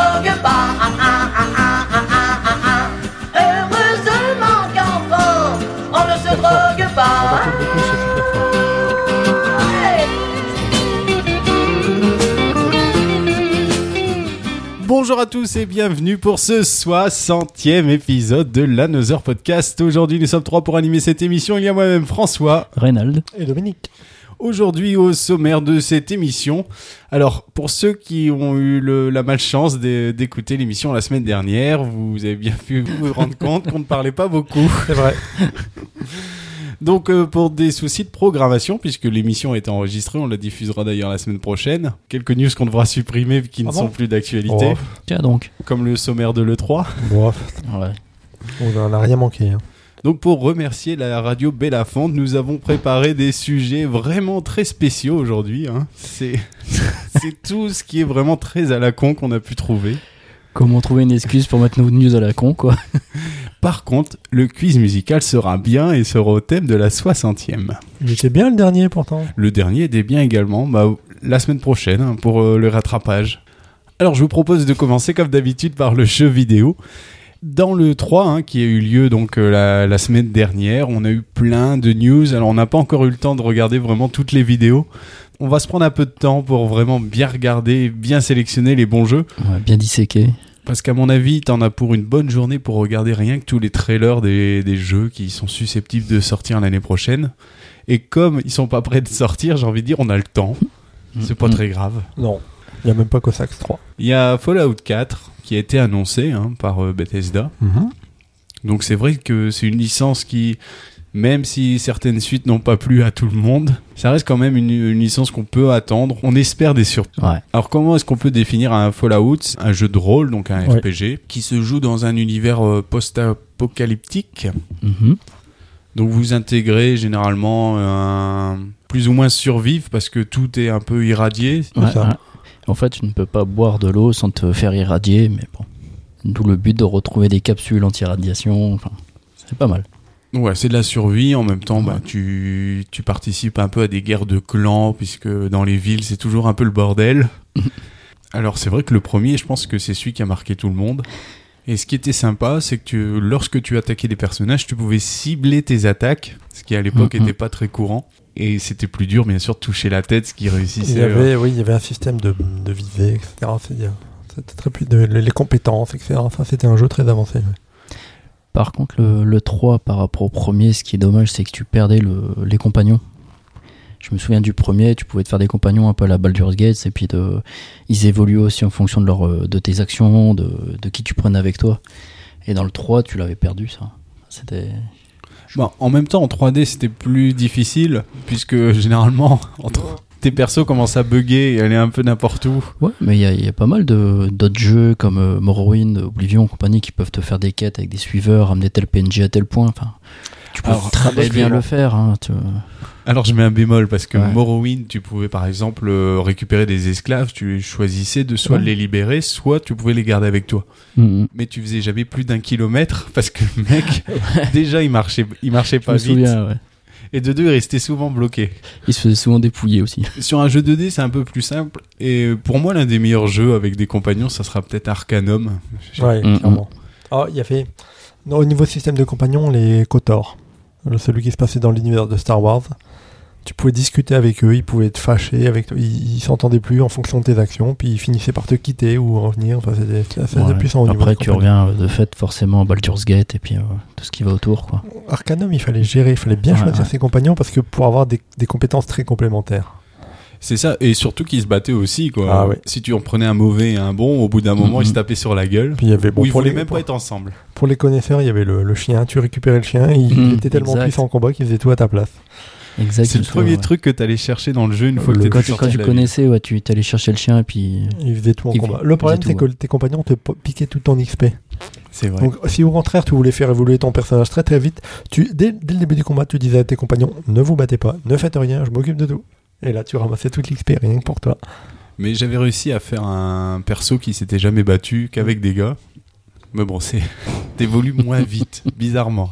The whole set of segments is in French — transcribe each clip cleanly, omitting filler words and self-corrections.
drogue pas. Heureusement qu'enfant, on ne se drogue pas. Bonjour à tous et bienvenue pour ce 60e épisode de l'Another Podcast. Aujourd'hui, nous sommes 3 pour animer cette émission. Il y a moi-même François, Reynald et Dominique. Aujourd'hui, au sommaire de cette émission. Alors, pour ceux qui ont eu la malchance d'écouter l'émission la semaine dernière, vous avez bien pu vous rendre compte qu'on ne parlait pas beaucoup. C'est vrai. Donc, pour des soucis de programmation, puisque l'émission est enregistrée, on la diffusera d'ailleurs la semaine prochaine. Quelques news qu'on devra supprimer qui ne sont plus d'actualité. Tiens donc. Comme le sommaire de l'E3. Ouais. On n'en a rien manqué. Hein. Donc pour remercier la radio Belafont, nous avons préparé des sujets vraiment très spéciaux aujourd'hui. Hein. C'est tout ce qui est vraiment très à la con qu'on a pu trouver. Comment trouver une excuse pour mettre nos news à la con, quoi. Par contre, le quiz musical sera bien et sera au thème de la 60e. Il était bien le dernier pourtant. Le dernier était bien également, la semaine prochaine, hein, pour le rattrapage. Alors je vous propose de commencer comme d'habitude par le jeu vidéo. Dans le 3, qui a eu lieu donc la semaine dernière, on a eu plein de news. Alors on n'a pas encore eu le temps de regarder vraiment toutes les vidéos. On va se prendre un peu de temps pour vraiment bien regarder, bien sélectionner les bons jeux. Ouais, bien disséquer. Parce qu'à mon avis, t'en as pour une bonne journée pour regarder rien que tous les trailers des jeux qui sont susceptibles de sortir l'année prochaine. Et comme ils sont pas prêts de sortir, j'ai envie de dire, on a le temps. C'est pas très grave. Non, il n'y a même pas Cossacks 3. Il y a Fallout 4 qui a été annoncé par Bethesda. Donc c'est vrai que c'est une licence qui, même si certaines suites n'ont pas plu à tout le monde, ça reste quand même une licence qu'on peut attendre. On espère des surprises. Ouais. Alors comment est-ce qu'on peut définir un Fallout, un jeu de rôle, donc un RPG, qui se joue dans un univers post-apocalyptique. Donc vous intégrez généralement plus ou moins survivre parce que tout est un peu irradié. Ouais. En fait, tu ne peux pas boire de l'eau sans te faire irradier, mais bon. D'où le but de retrouver des capsules anti-radiation. Enfin, c'est pas mal. Ouais, c'est de la survie. En même temps, tu participes un peu à des guerres de clans, puisque dans les villes, c'est toujours un peu le bordel. Alors, c'est vrai que le premier, je pense que c'est celui qui a marqué tout le monde. Et ce qui était sympa, c'est que lorsque tu attaquais des personnages, tu pouvais cibler tes attaques, ce qui à l'époque n'était pas très courant. Et c'était plus dur, bien sûr, de toucher la tête, ce qui réussissait. Il y avait un système de visée, etc. C'était très plus les compétences, etc. Enfin, c'était un jeu très avancé. Ouais. Par contre, le 3, par rapport au premier, ce qui est dommage, c'est que tu perdais les compagnons. Je me souviens du premier, tu pouvais te faire des compagnons un peu à la Baldur's Gate, et puis ils évoluaient aussi en fonction de tes actions, de qui tu prenais avec toi. Et dans le 3, tu l'avais perdu, ça. C'était... en même temps, en 3D, c'était plus difficile, puisque généralement, tes persos commencent à bugger et aller un peu n'importe où. Ouais, mais il y a pas mal d'autres jeux comme Morrowind, Oblivion, compagnie, qui peuvent te faire des quêtes avec des suiveurs, amener tel PNJ à tel point. Enfin, tu peux très bien le faire. Alors, je mets un bémol, parce que Morrowind, tu pouvais par exemple récupérer des esclaves, tu choisissais de soit les libérer, soit tu pouvais les garder avec toi. Mais tu faisais jamais plus d'1 kilomètre, parce que le mec, déjà, il marchait pas vite. Souviens, Et de deux, il restait souvent bloqué. Il se faisait souvent dépouiller aussi. Sur un jeu 2D, c'est un peu plus simple. Et pour moi, l'un des meilleurs jeux avec des compagnons, ça sera peut-être Arcanum. Ouais, clairement. Il y avait, au niveau système de compagnons, les KOTOR. Celui qui se passait dans l'univers de Star Wars. Tu pouvais discuter avec eux, ils pouvaient être fâchés avec toi, ils s'entendaient plus en fonction de tes actions, puis ils finissaient par te quitter ou revenir. Enfin, c'était assez puissant au niveau. Après, tu reviens de fait forcément à Baldur's Gate et puis tout ce qui va autour, quoi. Arcanum, il fallait gérer, il fallait bien choisir ses compagnons parce que pour avoir des compétences très complémentaires. C'est ça, et surtout qu'ils se battaient aussi, quoi. Si tu en prenais un mauvais et un bon, au bout d'un moment, ils se tapaient sur la gueule. Puis il y avait, ils voulaient même pas être ensemble. Pour les connaisseurs, il y avait le chien, tu récupérais le chien, il était tellement puissant en combat qu'il faisait tout à ta place. Exact, c'est le premier truc que t'allais chercher dans le jeu une fois que quand tu connaissais, tu t'allais chercher le chien et puis... Il faisait tout en combat. Le problème, c'est que tes compagnons te piquaient tout ton XP. C'est vrai. Donc, si au contraire, tu voulais faire évoluer ton personnage très très vite, dès le début du combat, tu disais à tes compagnons, ne vous battez pas, ne faites rien, je m'occupe de tout. Et là, tu ramassais toute l'XP, rien que pour toi. Mais j'avais réussi à faire un perso qui s'était jamais battu qu'avec des gars. Mais bon, t'évolues moins vite, bizarrement.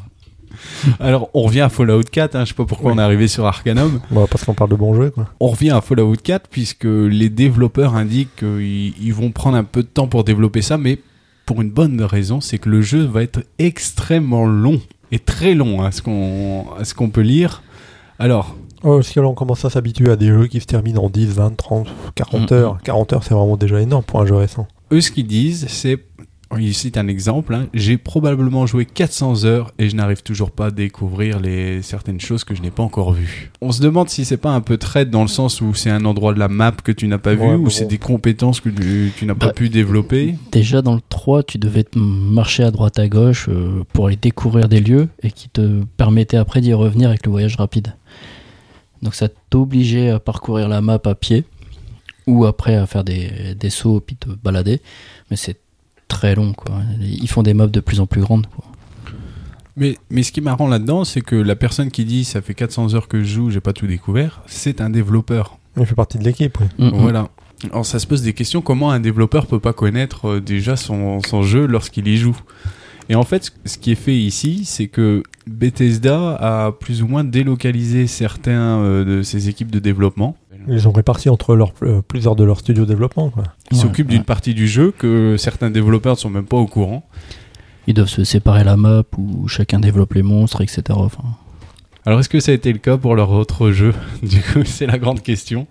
Alors, on revient à Fallout 4, hein, je sais pas pourquoi on est arrivé sur Arcanum. Bon, parce qu'on parle de bons jeux, quoi. On revient à Fallout 4 puisque les développeurs indiquent qu'ils vont prendre un peu de temps pour développer ça, mais pour une bonne raison, c'est que le jeu va être extrêmement long, et très long à ce qu'on peut lire. Alors... Oh, parce que là, on commence à s'habituer à des jeux qui se terminent en 10, 20, 30, 40 heures. 40 heures, c'est vraiment déjà énorme pour un jeu récent. Eux, ce qu'ils disent, c'est... Ils citent un exemple, hein. J'ai probablement joué 400 heures et je n'arrive toujours pas à découvrir certaines choses que je n'ai pas encore vues. On se demande si c'est pas un peu traite dans le sens où c'est un endroit de la map que tu n'as pas vu, ou c'est des compétences que tu n'as pas pu développer. Déjà dans le 3, tu devais marcher à droite à gauche pour aller découvrir des lieux et qui te permettait après d'y revenir avec le voyage rapide. Donc ça t'obligeait à parcourir la map à pied ou après à faire des sauts puis te balader, mais c'est très long, quoi. Ils font des maps de plus en plus grandes, quoi. Mais ce qui est marrant là-dedans, c'est que la personne qui dit ça fait 400 heures que je joue, j'ai pas tout découvert, c'est un développeur. Il fait partie de l'équipe, oui. Voilà. Alors ça se pose des questions, comment un développeur peut pas connaître déjà son jeu lorsqu'il y joue? Et en fait, ce qui est fait ici, c'est que Bethesda a plus ou moins délocalisé certains de ses équipes de développement. Ils ont réparti entre plusieurs de leurs studios de développement, quoi. Ils s'occupent d'une partie du jeu que certains développeurs ne sont même pas au courant. Ils doivent se séparer la map où chacun développe les monstres, etc. Enfin... Alors est-ce que ça a été le cas pour leur autre jeu? Du coup, c'est la grande question.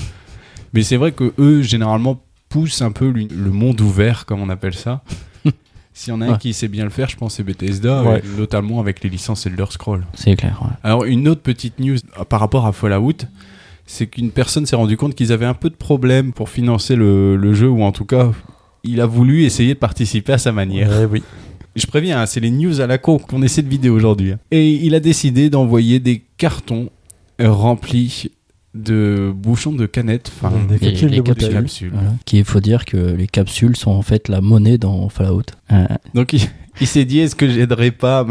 Mais c'est vrai que eux, généralement, poussent un peu le monde ouvert, comme on appelle ça. S'il y en a un qui sait bien le faire, je pense que c'est Bethesda, notamment avec les licences Elder Scrolls. C'est clair, ouais. Alors une autre petite news par rapport à Fallout, c'est qu'une personne s'est rendu compte qu'ils avaient un peu de problème pour financer le jeu, ou en tout cas, il a voulu essayer de participer à sa manière. Oui. Je préviens, hein, c'est les news à la con qu'on essaie de vider aujourd'hui. Hein. Et il a décidé d'envoyer des cartons remplis de bouchons de canettes, enfin des capsules de capsules. Voilà. Il faut dire que les capsules sont en fait la monnaie dans Fallout. Donc il s'est dit, est-ce que j'aiderais pas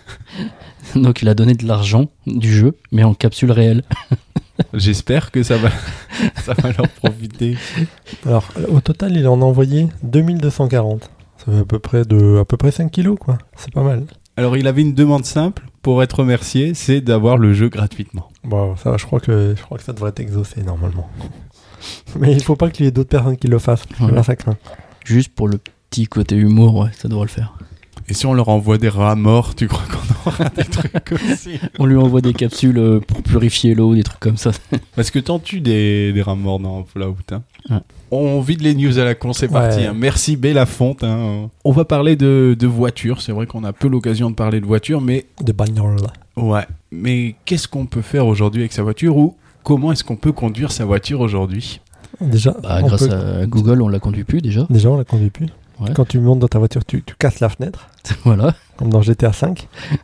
Donc il a donné de l'argent du jeu, mais en capsules réelles. J'espère que ça va leur profiter. Alors, au total, il en a envoyé 2240. Ça fait à peu près 5 kilos, quoi. C'est pas mal. Alors, il avait une demande simple pour être remercié, c'est d'avoir le jeu gratuitement. Bon, ça va, je crois que ça devrait être exaucé, normalement. Mais il faut pas qu'il y ait d'autres personnes qui le fassent, parce que là, ça craint. Juste pour le petit côté humour, ouais, ça devrait le faire. Et si on leur envoie des rats morts, tu crois qu'on aura des trucs aussi? On lui envoie des capsules pour purifier l'eau, des trucs comme ça. Parce que t'en tues des rats morts dans Fallout, hein. Ouais. On vide les news à la con, c'est parti. Hein. Merci Bélafonte. Hein. On va parler de voitures. C'est vrai qu'on a peu l'occasion de parler de voitures, mais... De bagnole. Ouais. Mais qu'est-ce qu'on peut faire aujourd'hui avec sa voiture, ou comment est-ce qu'on peut conduire sa voiture aujourd'hui? Déjà, grâce à Google, on la conduit plus déjà. Déjà, on la conduit plus. Ouais. Quand tu montes dans ta voiture, tu casses la fenêtre. Voilà. Comme dans GTA V.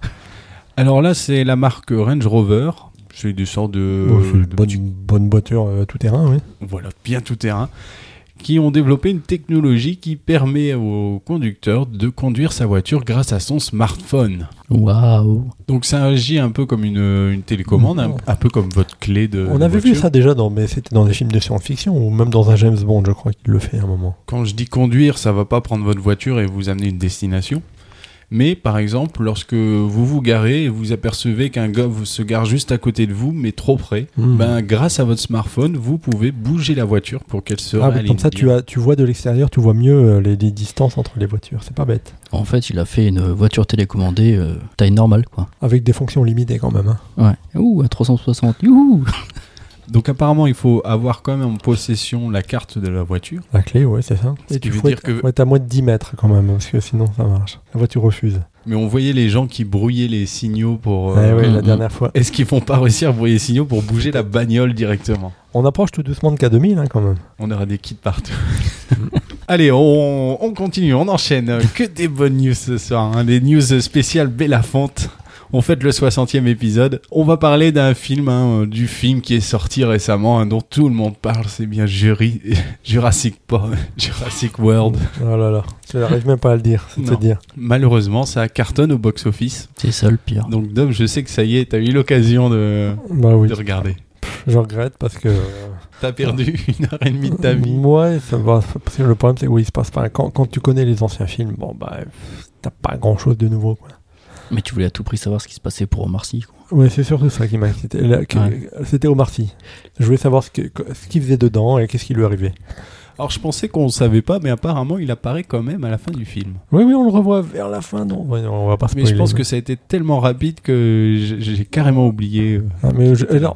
Alors là, c'est la marque Range Rover. C'est des sortes de... c'est une bonne voiture tout terrain, oui. Voilà, bien tout terrain. Qui ont développé une technologie qui permet au conducteur de conduire sa voiture grâce à son smartphone. Waouh. Donc ça agit un peu comme une télécommande, un peu comme votre clé de On avait voiture. vu ça déjà, mais c'était dans des films de science-fiction, ou même dans un James Bond, je crois qu'il le fait à un moment. Quand je dis conduire, ça va pas prendre votre voiture et vous amener une destination. Mais par exemple, lorsque vous vous garez et vous apercevez qu'un gars se gare juste à côté de vous, mais trop près, grâce à votre smartphone, vous pouvez bouger la voiture pour qu'elle se réaligne. Comme ça, tu vois de l'extérieur, tu vois mieux les distances entre les voitures. C'est pas bête. En fait, il a fait une voiture télécommandée taille normale, quoi. Avec des fonctions limitées quand même. Hein. Ouais. Ouh, à 360. Youhou. Donc apparemment, il faut avoir quand même en possession la carte de la voiture. La clé, ouais, c'est ça. Ce Et qui tu veut faut dire que... être à moins de 10 mètres quand même, parce que sinon ça marche. La voiture refuse. Mais on voyait les gens qui brouillaient les signaux pour... la dernière fois. Est-ce qu'ils vont pas réussir à brouiller les signaux pour bouger la bagnole directement? On approche tout doucement de K2000 hein, quand même. On aura des kits partout. Allez, on continue, on enchaîne. Que des bonnes news ce soir, hein. Des news spéciales Bélafonte. On fête le 60e épisode. On va parler d'un film, du film qui est sorti récemment, dont tout le monde parle. C'est bien Jurassic World. Oh là là, je n'arrive même pas à le dire, c'est te dire. Malheureusement, ça cartonne au box-office. C'est ça le pire. Donc Dom, je sais que ça y est, t'as eu l'occasion de regarder. Je regrette parce que... T'as perdu 1h30 de ta vie. Ouais, ça va. Parce que le problème, c'est que il se passe pas. Quand tu connais les anciens films, t'as pas grand-chose de nouveau, quoi. Mais tu voulais à tout prix savoir ce qui se passait pour Omar Sy, quoi. Ouais, c'est surtout ça qui m'a excité. C'était Omar Sy. Je voulais savoir ce qu'il faisait dedans et qu'est-ce qui lui arrivait. Alors je pensais qu'on ne savait pas, mais apparemment il apparaît quand même à la fin du film. Oui, on le revoit vers la fin. Non, on va pas spoiler. Mais je pense que ça a été tellement rapide que j'ai carrément oublié. Ah, mais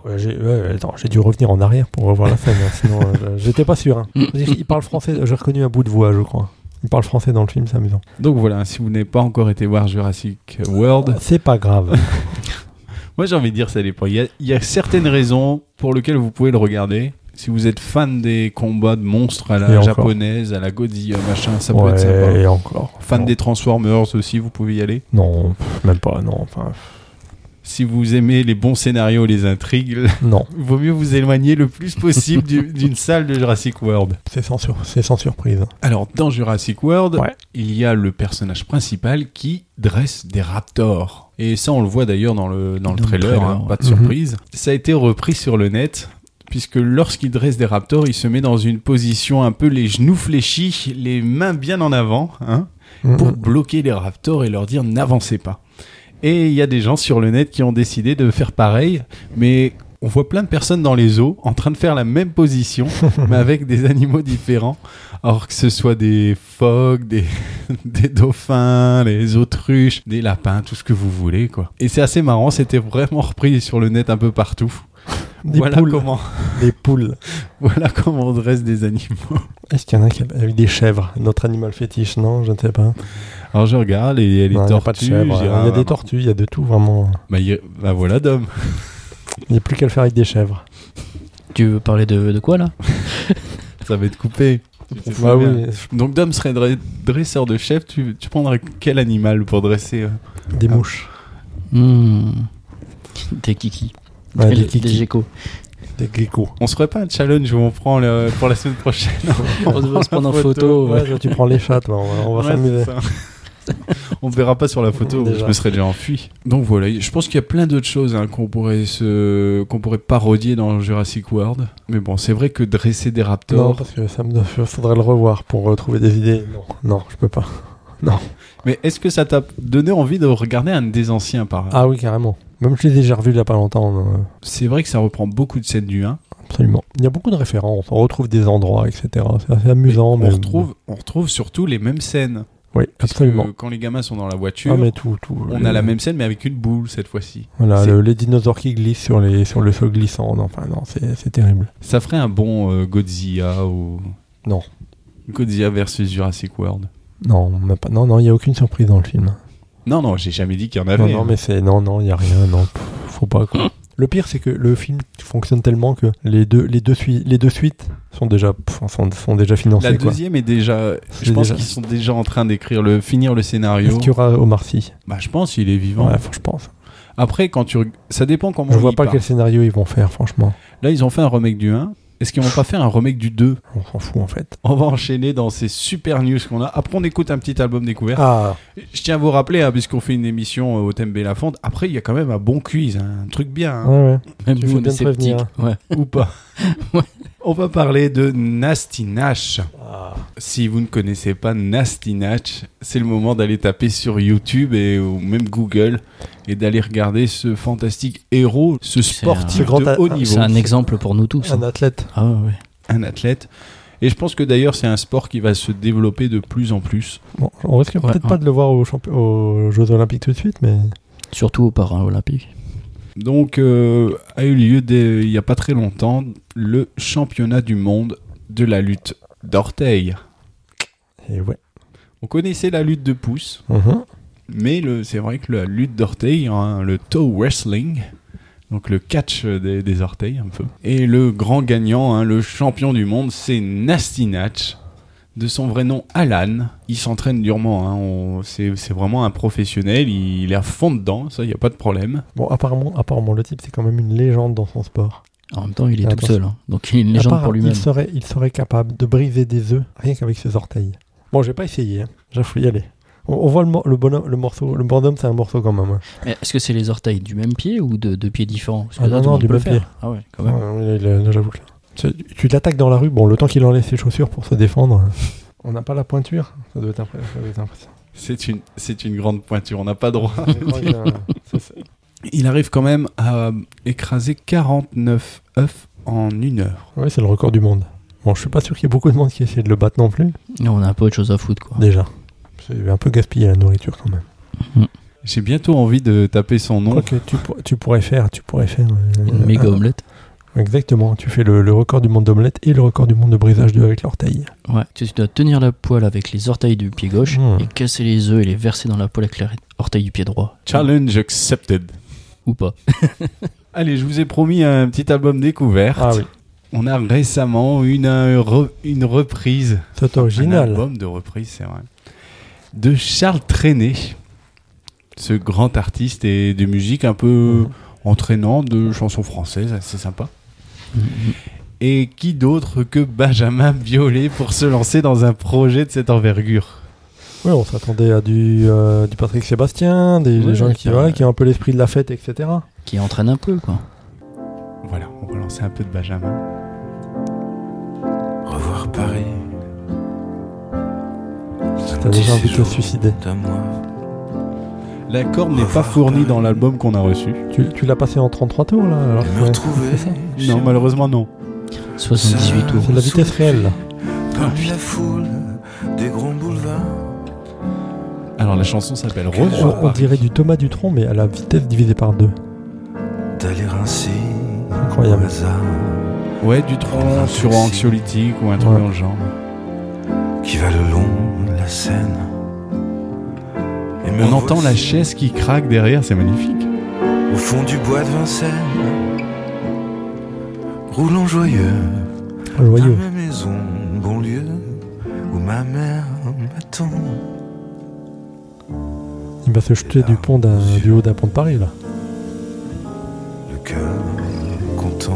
j'ai dû revenir en arrière pour revoir la scène. Sinon, j'étais pas sûr. Il parle français. J'ai reconnu un bout de voix, je crois. Il parle français dans le film, c'est amusant. Donc voilà, si vous n'avez pas encore été voir Jurassic World, c'est pas grave. Moi j'ai envie de dire ça dépend. Il y a certaines raisons pour lesquelles vous pouvez le regarder. Si vous êtes fan des combats de monstres à la japonaise, à la Godzilla, machin, ça peut être sympa. Et encore. Fan des Transformers aussi, vous pouvez y aller. Non, même pas, non. Enfin... Si vous aimez les bons scénarios, les intrigues, non. Il vaut mieux vous éloigner le plus possible d'une salle de Jurassic World. C'est sans surprise. Alors, dans Jurassic World, il y a le personnage principal qui dresse des raptors. Et ça, on le voit d'ailleurs dans le trailer, hein, pas de surprise. Ça a été repris sur le net, puisque lorsqu'il dresse des raptors, il se met dans une position un peu les genoux fléchis, les mains bien en avant, hein, pour bloquer les raptors et leur dire « n'avancez pas ». Et il y a des gens sur le net qui ont décidé de faire pareil, mais on voit plein de personnes dans les eaux en train de faire la même position, mais avec des animaux différents. Alors que ce soit des phoques, des dauphins, des autruches, des lapins, tout ce que vous voulez, quoi. Et c'est assez marrant, c'était vraiment repris sur le net un peu partout. Des poules. Voilà comment on dresse des animaux. Est-ce qu'il y en a qui a eu des chèvres, notre animal fétiche? Non, je ne sais pas. Alors je regarde, il y a des tortues. Il n'y a pas de chèvres, il y a des tortues, il y a de tout vraiment. Bah voilà Dom. Il n'y a plus qu'à le faire avec des chèvres. Tu veux parler de quoi là? Ça va être coupé. Bah oui. Donc Dom serait dresseur de chèvres, tu prendrais quel animal pour dresser Des mouches. Des kikis. Ouais, des geckos. Des geckos. On se ferait pas un challenge où on prend pour la semaine prochaine? On va se prendre en photo. Ouais, tu prends les chats, toi. On va s'amuser. On ne verra pas sur la photo, je me serais déjà enfui. Donc voilà, je pense qu'il y a plein d'autres choses qu'on pourrait parodier dans Jurassic World. Mais bon, c'est vrai que dresser des raptors... Non, parce que faudrait le revoir pour retrouver des idées. Non, je peux pas. Non. Mais est-ce que ça t'a donné envie de regarder un des anciens par là? Ah oui, carrément. Même je l'ai déjà revu il y a pas longtemps. C'est vrai que ça reprend beaucoup de scènes du 1. Absolument. Il y a beaucoup de références, on retrouve des endroits, etc. C'est assez amusant. Mais on retrouve surtout les mêmes scènes. Oui, absolument. Quand les gamins sont dans la voiture, on a la même scène mais avec une boule cette fois-ci. Voilà, les dinosaures qui glissent sur le sol glissant. Enfin non, c'est terrible. Ça ferait un bon Godzilla ou... Non. Godzilla versus Jurassic World. Non, il n'y a aucune surprise dans le film. Non, j'ai jamais dit qu'il y en avait. Non, mais non, il n'y a rien, non. Faut pas, quoi. Le pire, c'est que le film fonctionne tellement que les deux suites sont déjà financées. La deuxième est déjà... Je pense qu'ils sont déjà en train finir le scénario. Est-ce qu'il y aura Omar Sy? Bah, je pense qu'il est vivant. Ouais, je pense. Après, ça dépend comment je vois pas quel scénario ils vont faire, franchement. Là, ils ont fait un remake du 1. Est-ce qu'ils vont pas faire un remake du 2? On s'en fout, en fait. On va enchaîner dans ces super news qu'on a. Après, on écoute un petit album découvert. Ah. Je tiens à vous rappeler, puisqu'on fait une émission au thème Bélafonte, après, il y a quand même un bon quiz, un truc bien. Ouais. Même nous, on est sceptiques. Ouais. Ou pas. Ouais. On va parler de Nasty Natch. Ah. Si vous ne connaissez pas Nasty Natch, c'est le moment d'aller taper sur YouTube ou même Google et d'aller regarder ce fantastique héros, ce sportif de haut niveau. C'est un exemple pour nous tous. Un athlète. Ah ouais. Un athlète. Et je pense que d'ailleurs, c'est un sport qui va se développer de plus en plus. Bon, on risque peut-être pas de le voir aux Jeux Olympiques tout de suite, mais... Surtout aux Paralympiques. Donc, a eu lieu il n'y a pas très longtemps, le championnat du monde de la lutte d'orteil. Et ouais. On connaissait la lutte de pouce, mais c'est vrai que la lutte d'orteil, le toe wrestling, donc le catch des orteils un peu. Et le grand gagnant, le champion du monde, c'est Nasty Natch. De son vrai nom, Alan. Il s'entraîne durement. C'est vraiment un professionnel. Il est à fond dedans. Ça, il n'y a pas de problème. Bon, apparemment, le type, c'est quand même une légende dans son sport. En même temps, il est tout seul. Donc, il est une légende pour lui-même. Il serait capable de briser des œufs rien qu'avec ses orteils. Bon, j'ai pas essayé. J'ai faut y aller. On voit le bonhomme, c'est un morceau quand même. Mais est-ce que c'est les orteils du même pied ou de pieds différents? Non, du même pied. Ah ouais, quand même. Là, j'avoue que... Tu l'attaques dans la rue, bon, le temps qu'il enlève ses chaussures pour se défendre, on n'a pas la pointure, ça doit être impressionnant. C'est une grande pointure, on n'a pas droit. Je crois que, c'est- Il arrive quand même à écraser 49 œufs en 1 heure. Ouais, c'est le record du monde. Bon, je suis pas sûr qu'il y ait beaucoup de monde qui essaie de le battre non plus. Non, on a un peu autre chose à foutre, quoi. Déjà. C'est un peu gaspillé la nourriture quand même. J'ai bientôt envie de taper son nom. Quoique tu pourrais faire. Une méga omelette. Exactement. Tu fais le record du monde d'omelette et le record du monde de brisage d'œufs avec l'orteil. Ouais, tu dois tenir la poêle avec les orteils du pied gauche et casser les œufs et les verser dans la poêle avec les orteils du pied droit. Challenge accepted. Ou pas. Allez, je vous ai promis un petit album découverte. Ah oui. On a récemment une reprise. C'est Un original. album de reprise, c'est vrai. De Charles Trenet. Ce grand artiste et de musique un peu entraînant, de chansons françaises, assez sympa. Et qui d'autre que Benjamin Biolay pour se lancer dans un projet de cette envergure? Ouais, on s'attendait à du Patrick Sébastien, des gens qui ont un peu l'esprit de la fête, etc. Qui entraîne un peu, quoi. Voilà, on va lancer un peu de Benjamin. Revoir Paris. T'as déjà envie de te suicider. L'accord n'est pas fourni dans l'album qu'on a reçu. Tu l'as passé en 33 tours là alors Me retrouver. Non, malheureusement non. 78 tours. C'est la vitesse réelle là. Parmi la foule des grands boulevards. Alors la chanson s'appelle On Revoir Paris. dirait du Thomas Dutronc mais à la vitesse divisée par 2. D'aller ainsi. Incroyable. Au hasard. Ouais, du tronc sur anxiolytique ou un truc dans le genre. Qui va le long de la Seine. Et me On entend la voici chaise qui craque derrière, c'est magnifique. au fond du bois de Vincennes. Roulant joyeux. Joyeux. Dans ma maison, bon lieu où ma mère m'attend. Il va se jeter du haut d'un pont de Paris là. Le cœur content.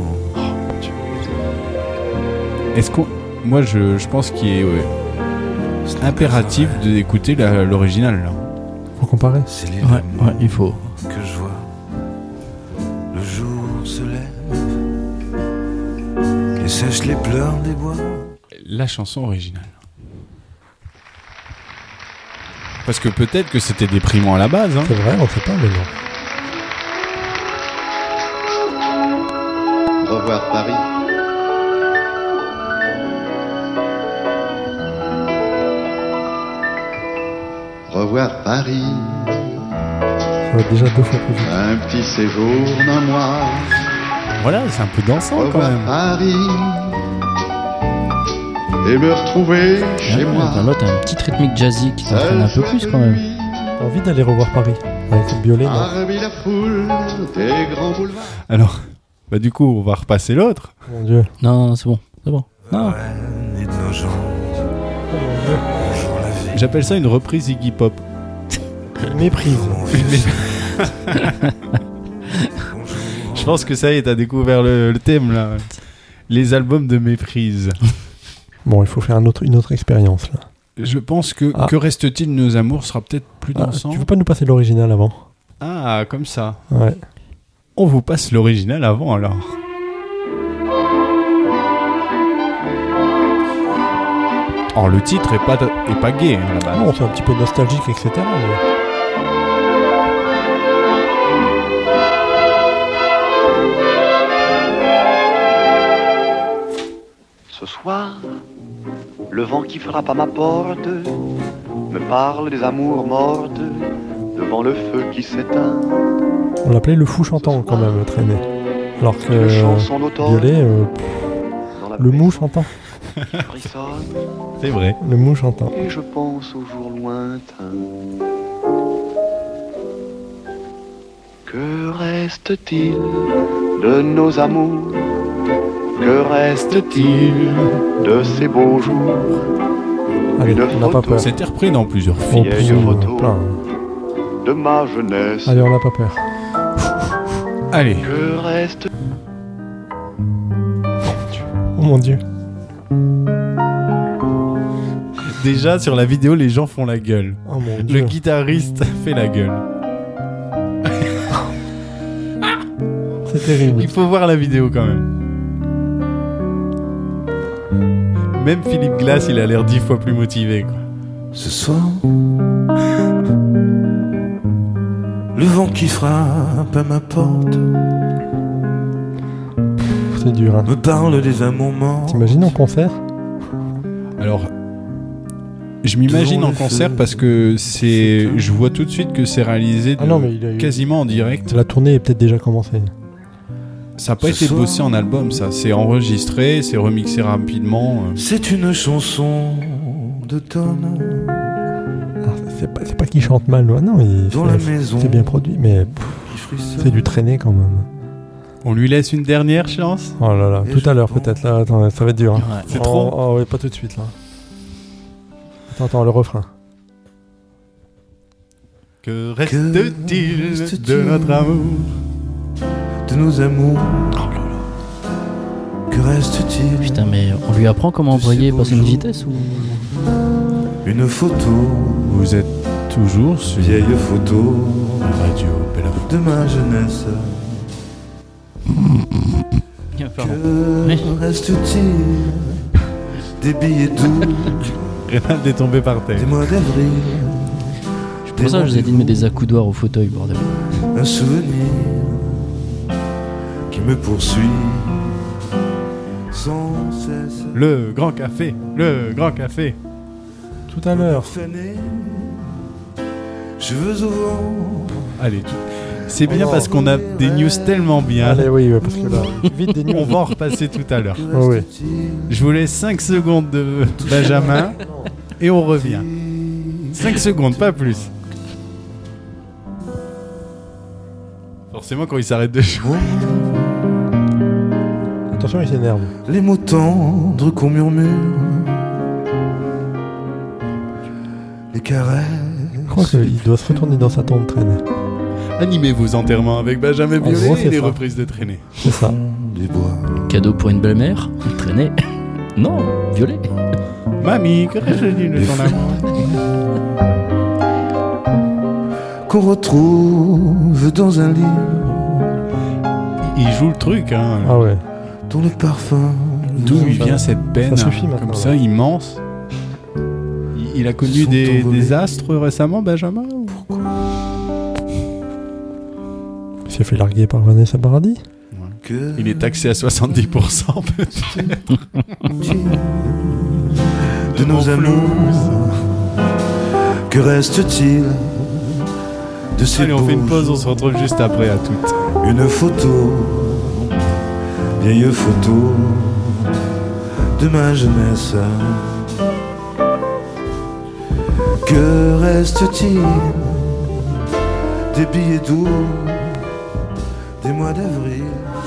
Est-ce qu'on... Moi je pense qu'il est C'est impératif un d'écouter l'original là. Faut comparer. C'est les Ouais, il faut. que je vois. Le jour se lève et sèche les pleurs des bois. La chanson originale. Parce que peut-être que c'était déprimant à la base. Hein. C'est vrai, on sait pas mais non. Revoir Paris. Revoir Paris, Ça va déjà 2 fois plus vite. un petit séjour d'un mois. Voilà, c'est un peu dansant quand Revoir même. Paris et me retrouver chez moi. Là, t'as un petit rythmique jazzy qui t'entraîne un peu plus, quand même. T'as envie d'aller revoir Paris avec le violet non. Parmi la foule des grands boulevards. Alors, bah du coup, on va repasser l'autre. Mon Dieu. Non, c'est bon. C'est bon. Non. Reine et de nos gens. Oh mon Dieu. Bonjour la vie. J'appelle ça une reprise Iggy Pop. Méprise. Bonjour. Je pense que ça y est, t'as découvert le thème là. Les albums de méprise. Bon, il faut faire une autre expérience là. Je pense que Ah. Que reste-t-il de nos amours sera peut-être plus Ah, dansant. tu veux pas nous passer l'original avant? Ah, comme ça. Ouais. On vous passe l'original avant alors. Alors le titre est pas gay hein, à la base. Non, c'est un petit peu nostalgique, etc. mais- Ce soir, le vent qui frappe à ma porte me parle des amours mortes devant le feu qui s'éteint. On l'appelait le fou chantant quand même, traîné. Alors que Une chanson d'automne violet, dans la le paix mou chantant. qui frissonne C'est vrai. Le mou chantant. et je pense aux jours lointains. Que reste-t-il de nos amours? Que reste-t-il de ces beaux jours? Allez, Une on n'a pas photo. peur. C'était repris dans plusieurs On films. vieille pousse, photo. plein. De ma jeunesse. Allez, on n'a pas peur. Allez, Que reste Oh mon Dieu. déjà sur la vidéo, les gens font la gueule. Oh mon Le Dieu. guitariste fait la gueule. C'est terrible. Il faut voir la vidéo quand même. Même Philippe Glass, il a l'air 10 fois plus motivé. Quoi. Ce soir, vent qui frappe à ma porte C'est dur, hein. me parle des amours morts. T'imagines en concert? Alors, je m'imagine Devant en le concert feu. parce que je vois tout de suite que c'est réalisé Ah non, mais il a eu... quasiment en direct. La tournée est peut-être déjà commencée. Ça n'a pas Ce été soir. bossé en album, ça. C'est enregistré, c'est remixé rapidement. C'est une chanson d'automne Alors, c'est pas qu'il chante mal, ouais. Non, dans la maison. c'est bien produit, mais qui frissonne. c'est du traîner quand même. On lui laisse une dernière chance? Oh là là, Et tout je à l'heure pense- peut-être, là, attends, ça va être dur. Hein. Ouais. C'est trop. Oh, ouais, pas tout de suite là. Attends, le refrain. Que reste-t-il reste-t-il de notre amour? de nos amours. Que reste-t-il? Putain, mais on lui apprend comment De ces envoyer beaux passer une jours. vitesse ou... Une photo, Vous êtes toujours sur vieille photo Radio Bella. de ma jeunesse. Pardon. Que Oui. reste-t-il des billets doux, Rénald est tombé par terre. des mois d'avril? C'est pour ça que je vous ai dit de mettre des accoudoirs au fauteuil, bordel. Un souvenir qui me poursuit sans cesse. Le grand café, le grand café. Tout à l'heure. Fané, cheveux au vent. Allez, c'est bien Oh non. parce qu'on a des news tellement bien. Allez, oui, ouais, parce que là, vite des news. On va en repasser tout à l'heure. Que Oh, oui. reste-t-il Je vous laisse 5 secondes de Benjamin et on revient. 5 secondes, pas plus. Forcément, quand il s'arrête de jouer. Attention, il s'énerve. Les mots tendres qu'on murmure, les caresses. Je crois qu'il doit se retourner dans sa tombe traîner. Animez vos enterrements avec Benjamin En Biolay gros, et c'est les ça. reprises de traînée. C'est ça. Des bois. Cadeau pour une belle-mère, traîner. Non, violet. Mamie, que reste-t-il de ton amour? Qu'on retrouve dans un lit Il joue le truc, hein. Ah ouais. dont le parfum. D'où il vient cette peine, Ça suffit maintenant, comme là. ça, immense. Il a connu Sont des envolés. astres récemment, Benjamin ou- Il s'est fait larguer par Vanessa Paradis. Que Il est taxé à 70% peut-être. de nos amours. Que reste-t-il de ces Allez, on fait une beaux pause, on jours? se retrouve juste après à toutes. Une photo, vieille photo de ma jeunesse. Que reste-t-il des billets doux, des mois d'avril?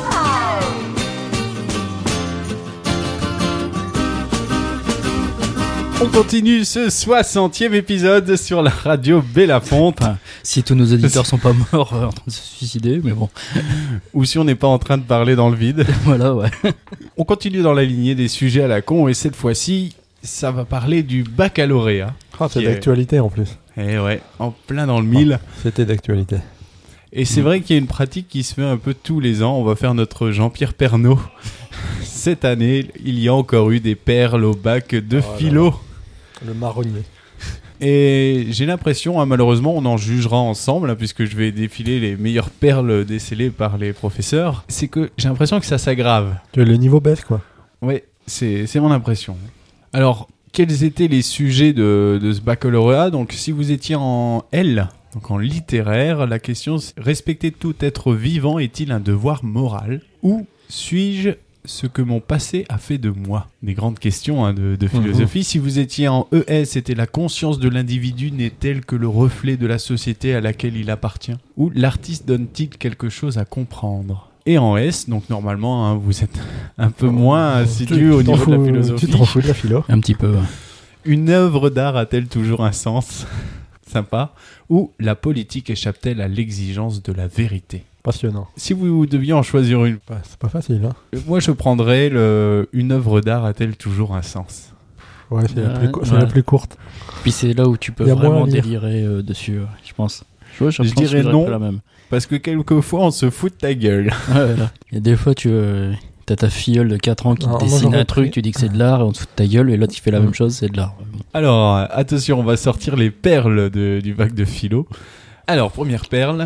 On continue ce 60e épisode sur la radio Bélafonte. Enfin, si tous nos auditeurs sont pas morts en train de se suicider, mais bon, Ou si on n'est pas en train de parler dans le vide. voilà, ouais. On continue dans la lignée des sujets à la con et cette fois-ci, ça va parler du baccalauréat. Ah, c'est Qui est- d'actualité en plus. Eh ouais, en plein dans le mille. C'était d'actualité. Et c'est vrai qu'il y a une pratique qui se fait un peu tous les ans. On va faire notre Jean-Pierre Pernaut. Cette année, il y a encore eu des perles au bac de là philo. Le marronnier. Et j'ai l'impression, hein, malheureusement, on en jugera ensemble, hein, puisque je vais défiler les meilleures perles décelées par les professeurs. C'est que j'ai l'impression que ça s'aggrave. Tu vois, le niveau baisse quoi. Oui, c'est mon impression. Alors, quels étaient les sujets de ce baccalauréat? Donc, si vous étiez en L, donc en littéraire, la question c'est: respecter tout être vivant est-il un devoir moral? Ou suis-je ce que mon passé a fait de moi? Des grandes questions, hein, de philosophie. Si vous étiez en ES, c'était la conscience de l'individu n'est-elle que le reflet de la société à laquelle il appartient? Ou l'artiste donne-t-il quelque chose à comprendre? Et en S, donc normalement, hein, vous êtes un peu moins assidu au Tu t'en niveau de la fous- philosophie. Tu t'en fous de la philo. Un petit peu, ouais. Une œuvre d'art a-t-elle toujours un sens? Sympa. Ou la politique échappe-t-elle à l'exigence de la vérité? Passionnant. Si vous deviez en choisir une, Bah, c'est pas facile, hein. moi je prendrais une œuvre d'art a-t-elle toujours un sens? Ouais, c'est la, Ouais, c'est ouais. la plus courte. Puis c'est là où tu peux Il y a moins vraiment à lire. délirer dessus, je pense. Je pense Je que dirais j'aurais non. pris la même. Parce que quelquefois on se fout de ta gueule. Ouais, voilà. Il y a des fois, t'as ta filleule de 4 ans qui Alors, moi, dessine j'aurais un truc, pris- tu dis que c'est de l'art, et on te fout de ta gueule, et l'autre il fait la même chose, c'est de l'art. Bon. Alors, attention, on va sortir les perles du bac de philo. Alors, première perle.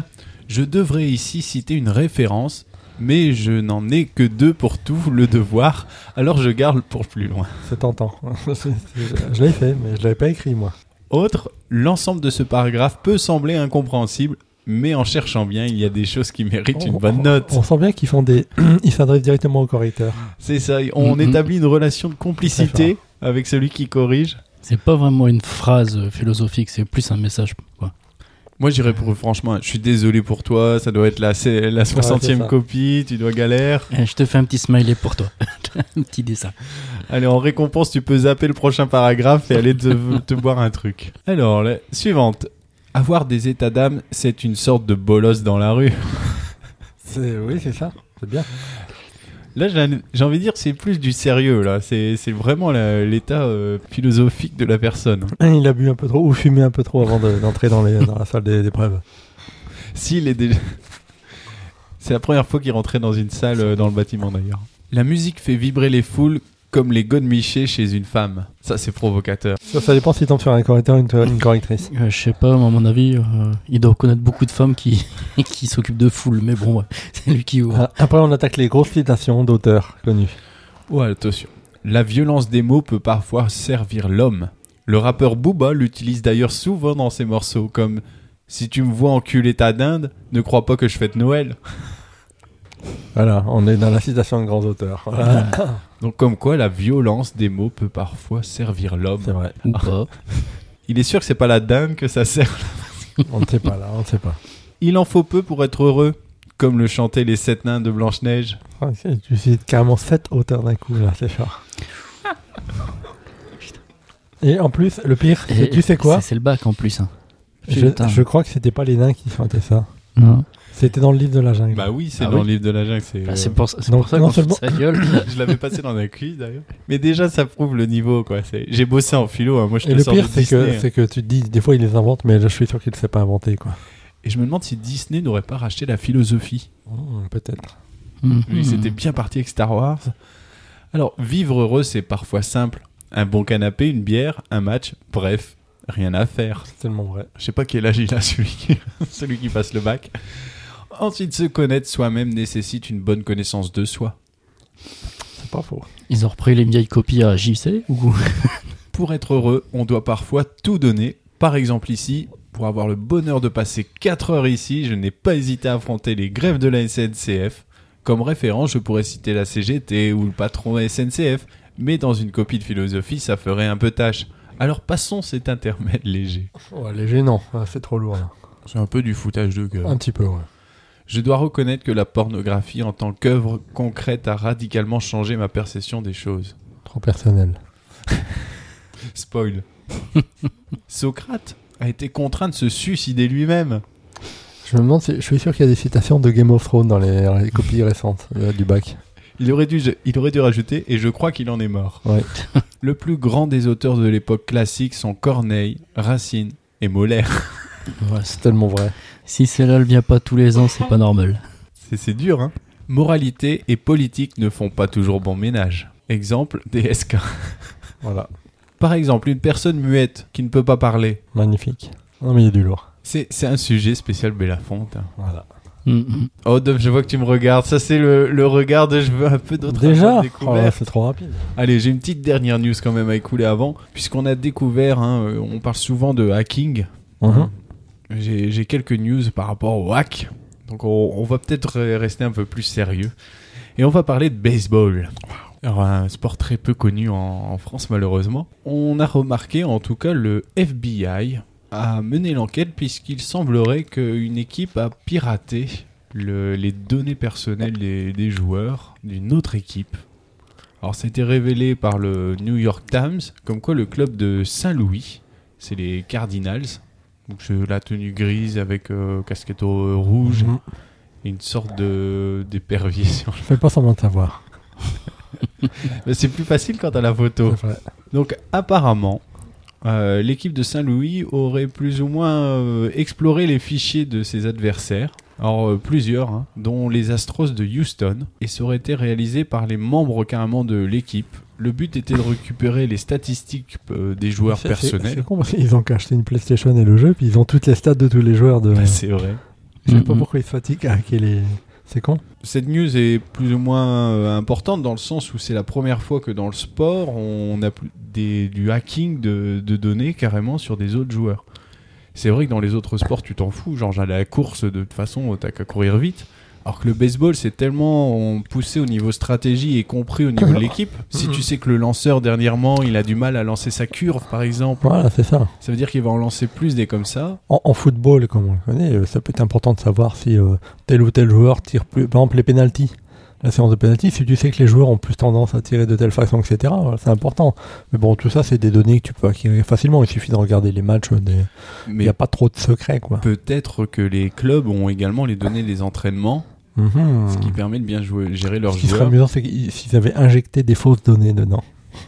Je devrais ici citer une référence, mais je n'en ai que 2 pour tout le devoir, alors je garde pour plus loin. C'est tentant. Je l'ai fait, mais je l'avais pas écrit, moi. Autre, l'ensemble de ce paragraphe peut sembler incompréhensible, mais en cherchant bien, il y a des choses qui méritent une bonne note. On sent bien qu'ils font ils s'adressent directement au correcteur. C'est ça, on établit une relation de complicité avec celui qui corrige. C'est pas vraiment une phrase philosophique, c'est plus un message, quoi. Moi, j'irais pour franchement, je suis désolé pour toi, ça doit être la 60e copie, tu dois galère. Je te fais un petit smiley pour toi, un petit dessin. Allez, en récompense, tu peux zapper le prochain paragraphe et aller te boire un truc. Alors, la suivante. Avoir des états d'âme, c'est une sorte de bolos dans la rue. Oui, c'est ça, c'est bien. Là, j'ai envie de dire, c'est plus du sérieux, là. C'est vraiment l'état philosophique de la personne. Il a bu un peu trop, ou fumé un peu trop avant d'entrer dans la salle d'épreuve. S'il est déjà... C'est la première fois qu'il rentrait dans une salle dans le bâtiment, d'ailleurs. La musique fait vibrer les foules comme les godemichés chez une femme. Ça, c'est provocateur. Ça dépend si tu tombes sur un correcteur ou une correctrice. Je sais pas, à mon avis, il doit connaître beaucoup de femmes qui s'occupent de foule, mais bon, ouais, c'est lui qui ouvre. Après, on attaque les grosses citations d'auteurs connus. Ouais, attention. La violence des mots peut parfois servir l'homme. Le rappeur Booba l'utilise d'ailleurs souvent dans ses morceaux, comme « Si tu me vois enculer ta dinde, ne crois pas que je fête Noël ». Voilà, on est dans la citation de grands auteurs. Voilà. Donc comme quoi la violence des mots peut parfois servir l'homme. C'est vrai. Ou pas. Il est sûr que c'est pas la dinde que ça sert. On ne sait pas là, on ne sait pas. Il en faut peu pour être heureux, comme le chantaient les 7 nains de Blanche-Neige. Tu cites carrément 7 auteurs d'un coup là, c'est fort. Et en plus, le pire, tu sais quoi ? C'est le bac en plus. Hein. Je crois que c'était pas les nains qui chantaient ça. Non. C'était dans le livre de la jungle. Bah oui, c'est dans le livre de la jungle. C'est pour ça non qu'on fout seulement... sa gueule. Je l'avais passé dans un quiz d'ailleurs. Mais déjà, ça prouve le niveau, quoi. J'ai bossé en philo, hein. Moi je te sors de Disney. Et le pire, c'est que tu te dis, des fois il les invente, mais je suis sûr qu'il ne sait pas inventer, quoi. Et je me demande si Disney n'aurait pas racheté la philosophie. Peut-être. Lui, c'était bien parti avec Star Wars. Alors, vivre heureux, c'est parfois simple. Un bon canapé, une bière, un match, bref, rien à faire. C'est tellement vrai. Je sais pas quel âge il a, celui qui passe le bac. Ensuite, se connaître soi-même nécessite une bonne connaissance de soi. C'est pas faux. Ils ont repris les vieilles copies à JC ou... Pour être heureux, on doit parfois tout donner. Par exemple ici, pour avoir le bonheur de passer 4 heures ici, je n'ai pas hésité à affronter les grèves de la SNCF. Comme référence, je pourrais citer la CGT ou le patron SNCF, mais dans une copie de philosophie, ça ferait un peu tâche. Alors passons cet intermède léger. Ouais, léger, non, c'est trop lourd. Là. C'est un peu du foutage de gueule. Un petit peu, ouais. Je dois reconnaître que la pornographie en tant qu'œuvre concrète a radicalement changé ma perception des choses. Trop personnel. Spoil. Socrate a été contraint de se suicider lui-même. Je me demande, je suis sûr qu'il y a des citations de Game of Thrones dans les copies récentes du bac. Il aurait dû rajouter, et je crois qu'il en est mort. Ouais. Le plus grand des auteurs de l'époque classique sont Corneille, Racine et Molaire. Ouais, c'est tellement vrai. Si celle-là ne vient pas tous les ans, c'est pas normal. C'est dur, hein. Moralité et politique ne font pas toujours bon ménage. Exemple, DSK. Voilà. Par exemple, une personne muette qui ne peut pas parler. Magnifique. Non, mais il y a du lourd. C'est un sujet spécial Bélafonte. Hein. Voilà. Oh, Dove, je vois que tu me regardes. Ça, c'est le regard de je veux un peu d'autres déjà découvertes. C'est trop rapide. Allez, j'ai une petite dernière news quand même à écouler avant. Puisqu'on a découvert, hein, on parle souvent de hacking. J'ai quelques news par rapport au hack. Donc, on va peut-être rester un peu plus sérieux. Et on va parler de baseball. Alors, un sport très peu connu en France, malheureusement. On a remarqué, en tout cas, le FBI a mené l'enquête puisqu'il semblerait qu'une équipe a piraté les données personnelles des joueurs d'une autre équipe. Alors, ça a été révélé par le New York Times, comme quoi le club de Saint-Louis, c'est les Cardinals, donc la tenue grise avec casquette rouge et une sorte d'épervier. Je fais pas semblant de savoir. Mais c'est plus facile quand t'as la photo. Donc apparemment, l'équipe de Saint-Louis aurait plus ou moins exploré les fichiers de ses adversaires. Alors plusieurs, hein, dont les Astros de Houston, et ça aurait été réalisé par les membres carrément de l'équipe. Le but était de récupérer les statistiques des joueurs personnels. C'est con parce qu'ils ont acheté une PlayStation et le jeu, puis ils ont toutes les stats de tous les joueurs de. C'est vrai. Je sais pas pourquoi il se fatigue à hacker les... C'est con. Cette news est plus ou moins importante dans le sens où c'est la première fois que dans le sport, on a du hacking de données carrément sur des autres joueurs. C'est vrai que dans les autres sports, tu t'en fous. Genre, j'allais à la course, de toute façon, t'as qu'à courir vite. Alors que le baseball, c'est tellement poussé au niveau stratégie et compris au niveau de l'équipe. Si tu sais que le lanceur, dernièrement, il a du mal à lancer sa curve, par exemple. Voilà, c'est ça. Ça veut dire qu'il va en lancer plus des comme ça. En football, comme on le connaît, ça peut être important de savoir si tel ou tel joueur tire plus. Par exemple, les pénaltys. La séance de pénalty, si tu sais que les joueurs ont plus tendance à tirer de telle façon, etc., voilà, c'est important. Mais bon, tout ça, c'est des données que tu peux acquérir facilement. Il suffit de regarder les matchs. Il n'y a pas trop de secrets, quoi. Peut-être que les clubs ont également les données des entraînements. Ce qui permet de bien gérer leurs joueurs. Ce qui serait amusant, c'est s'ils avaient injecté des fausses données dedans.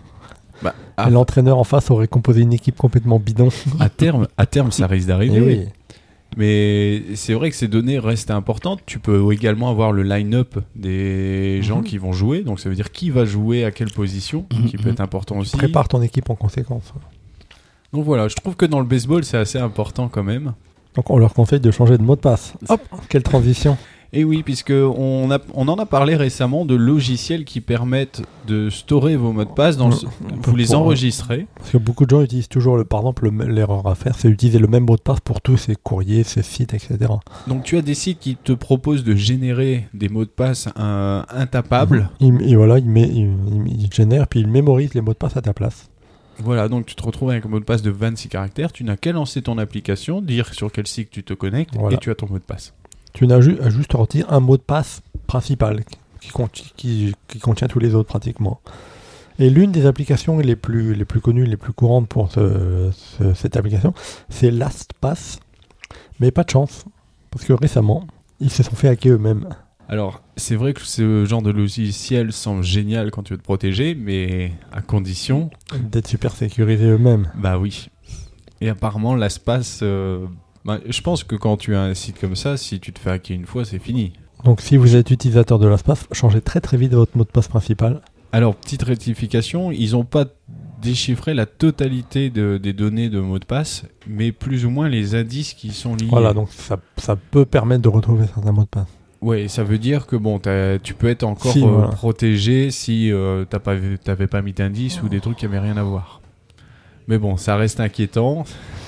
Et l'entraîneur en face aurait composé une équipe complètement bidon. À terme, ça risque d'arriver. Oui. Mais c'est vrai que ces données restent importantes. Tu peux également avoir le line-up des gens qui vont jouer. Donc ça veut dire qui va jouer à quelle position, qui peut être important aussi. Prépare ton équipe en conséquence. Donc voilà, je trouve que dans le baseball, c'est assez important quand même. Donc on leur conseille de changer de mot de passe. Hop, quelle transition. Et oui, puisqu'on en a parlé récemment de logiciels qui permettent de storer vos mots de passe, vous les enregistrez. Parce que beaucoup de gens utilisent toujours, par exemple, l'erreur à faire, c'est utiliser le même mot de passe pour tous ces courriers, ces sites, etc. Donc tu as des sites qui te proposent de générer des mots de passe intapables. Et voilà, il génère, puis il mémorise les mots de passe à ta place. Voilà, donc tu te retrouves avec un mot de passe de 26 caractères, tu n'as qu'à lancer ton application, dire sur quel site tu te connectes, et tu as ton mot de passe. Tu n'as juste à retirer un mot de passe principal qui contient tous les autres pratiquement. Et l'une des applications les plus connues, les plus courantes pour cette application, c'est LastPass. Mais pas de chance, parce que récemment, ils se sont fait hacker eux-mêmes. Alors, c'est vrai que ce genre de logiciel semble génial quand tu veux te protéger, mais à condition... d'être super sécurisés eux-mêmes. Bah oui. Et apparemment, LastPass... je pense que quand tu as un site comme ça, si tu te fais hacker une fois, c'est fini. Donc si vous êtes utilisateur de LastPass, changez très très vite votre mot de passe principal. Alors, petite rectification, ils n'ont pas déchiffré la totalité des données de mot de passe, mais plus ou moins les indices qui sont liés. Voilà, donc ça peut permettre de retrouver certains mots de passe. Ouais, ça veut dire que bon, tu peux être encore protégé si t'avais pas mis d'indices ou des trucs qui n'avaient rien à voir. Mais bon, ça reste inquiétant.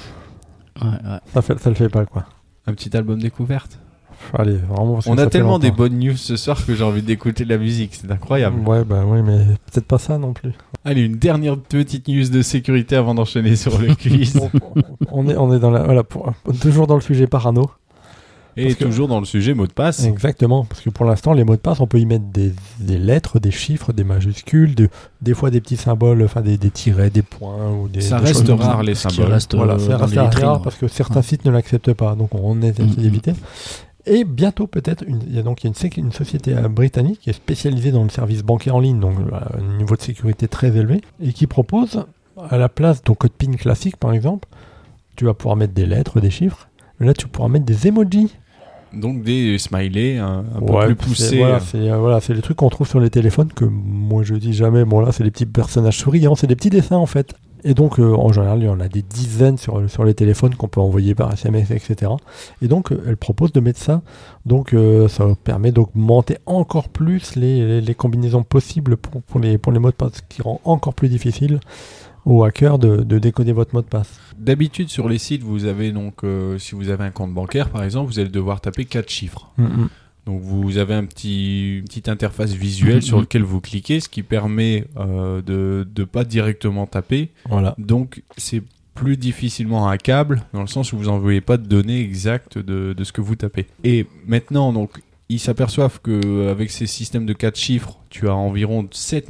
Ouais. Ça le fait pas, quoi. Un petit album découverte. Allez, vraiment. On a tellement des bonnes news ce soir que j'ai envie d'écouter de la musique, c'est incroyable. Ouais, mais peut-être pas ça non plus. Allez, une dernière petite news de sécurité avant d'enchaîner sur le quiz. on est dans toujours dans le sujet parano. Et toujours dans le sujet mot de passe. Exactement, parce que pour l'instant, les mots de passe, on peut y mettre des lettres, des chiffres, des majuscules, des fois des petits symboles, enfin des tirets, des points. Ou ça reste rare les symboles. Ça reste rare parce que certains sites ne l'acceptent pas, donc on essaie d'éviter. Et bientôt, peut-être, il y a une société britannique qui est spécialisée dans le service bancaire en ligne, donc un niveau de sécurité très élevé, et qui propose, à la place de code PIN classique, par exemple, tu vas pouvoir mettre des lettres, des chiffres, mais là, tu pourras mettre des emojis. Donc des smileys un peu plus poussés. C'est les trucs qu'on trouve sur les téléphones que moi je dis jamais. Bon là c'est les petits personnages souriants, c'est des petits dessins en fait. Et donc en général il y en a des dizaines sur les téléphones qu'on peut envoyer par SMS, etc. Et donc elle propose de mettre ça. Donc ça permet d'augmenter encore plus les combinaisons possibles pour les mots de passe, qui rend encore plus difficile aux hackers de décoder votre mot de passe. D'habitude, sur les sites, vous avez donc, si vous avez un compte bancaire, par exemple, vous allez devoir taper 4 chiffres. Donc, vous avez une petite interface visuelle sur laquelle vous cliquez, ce qui permet de ne pas directement taper. Voilà. Donc, c'est plus difficilement hackable, dans le sens où vous n'envoyez pas de données exactes de ce que vous tapez. Et maintenant, donc, ils s'aperçoivent qu'avec ces systèmes de 4 chiffres, tu as environ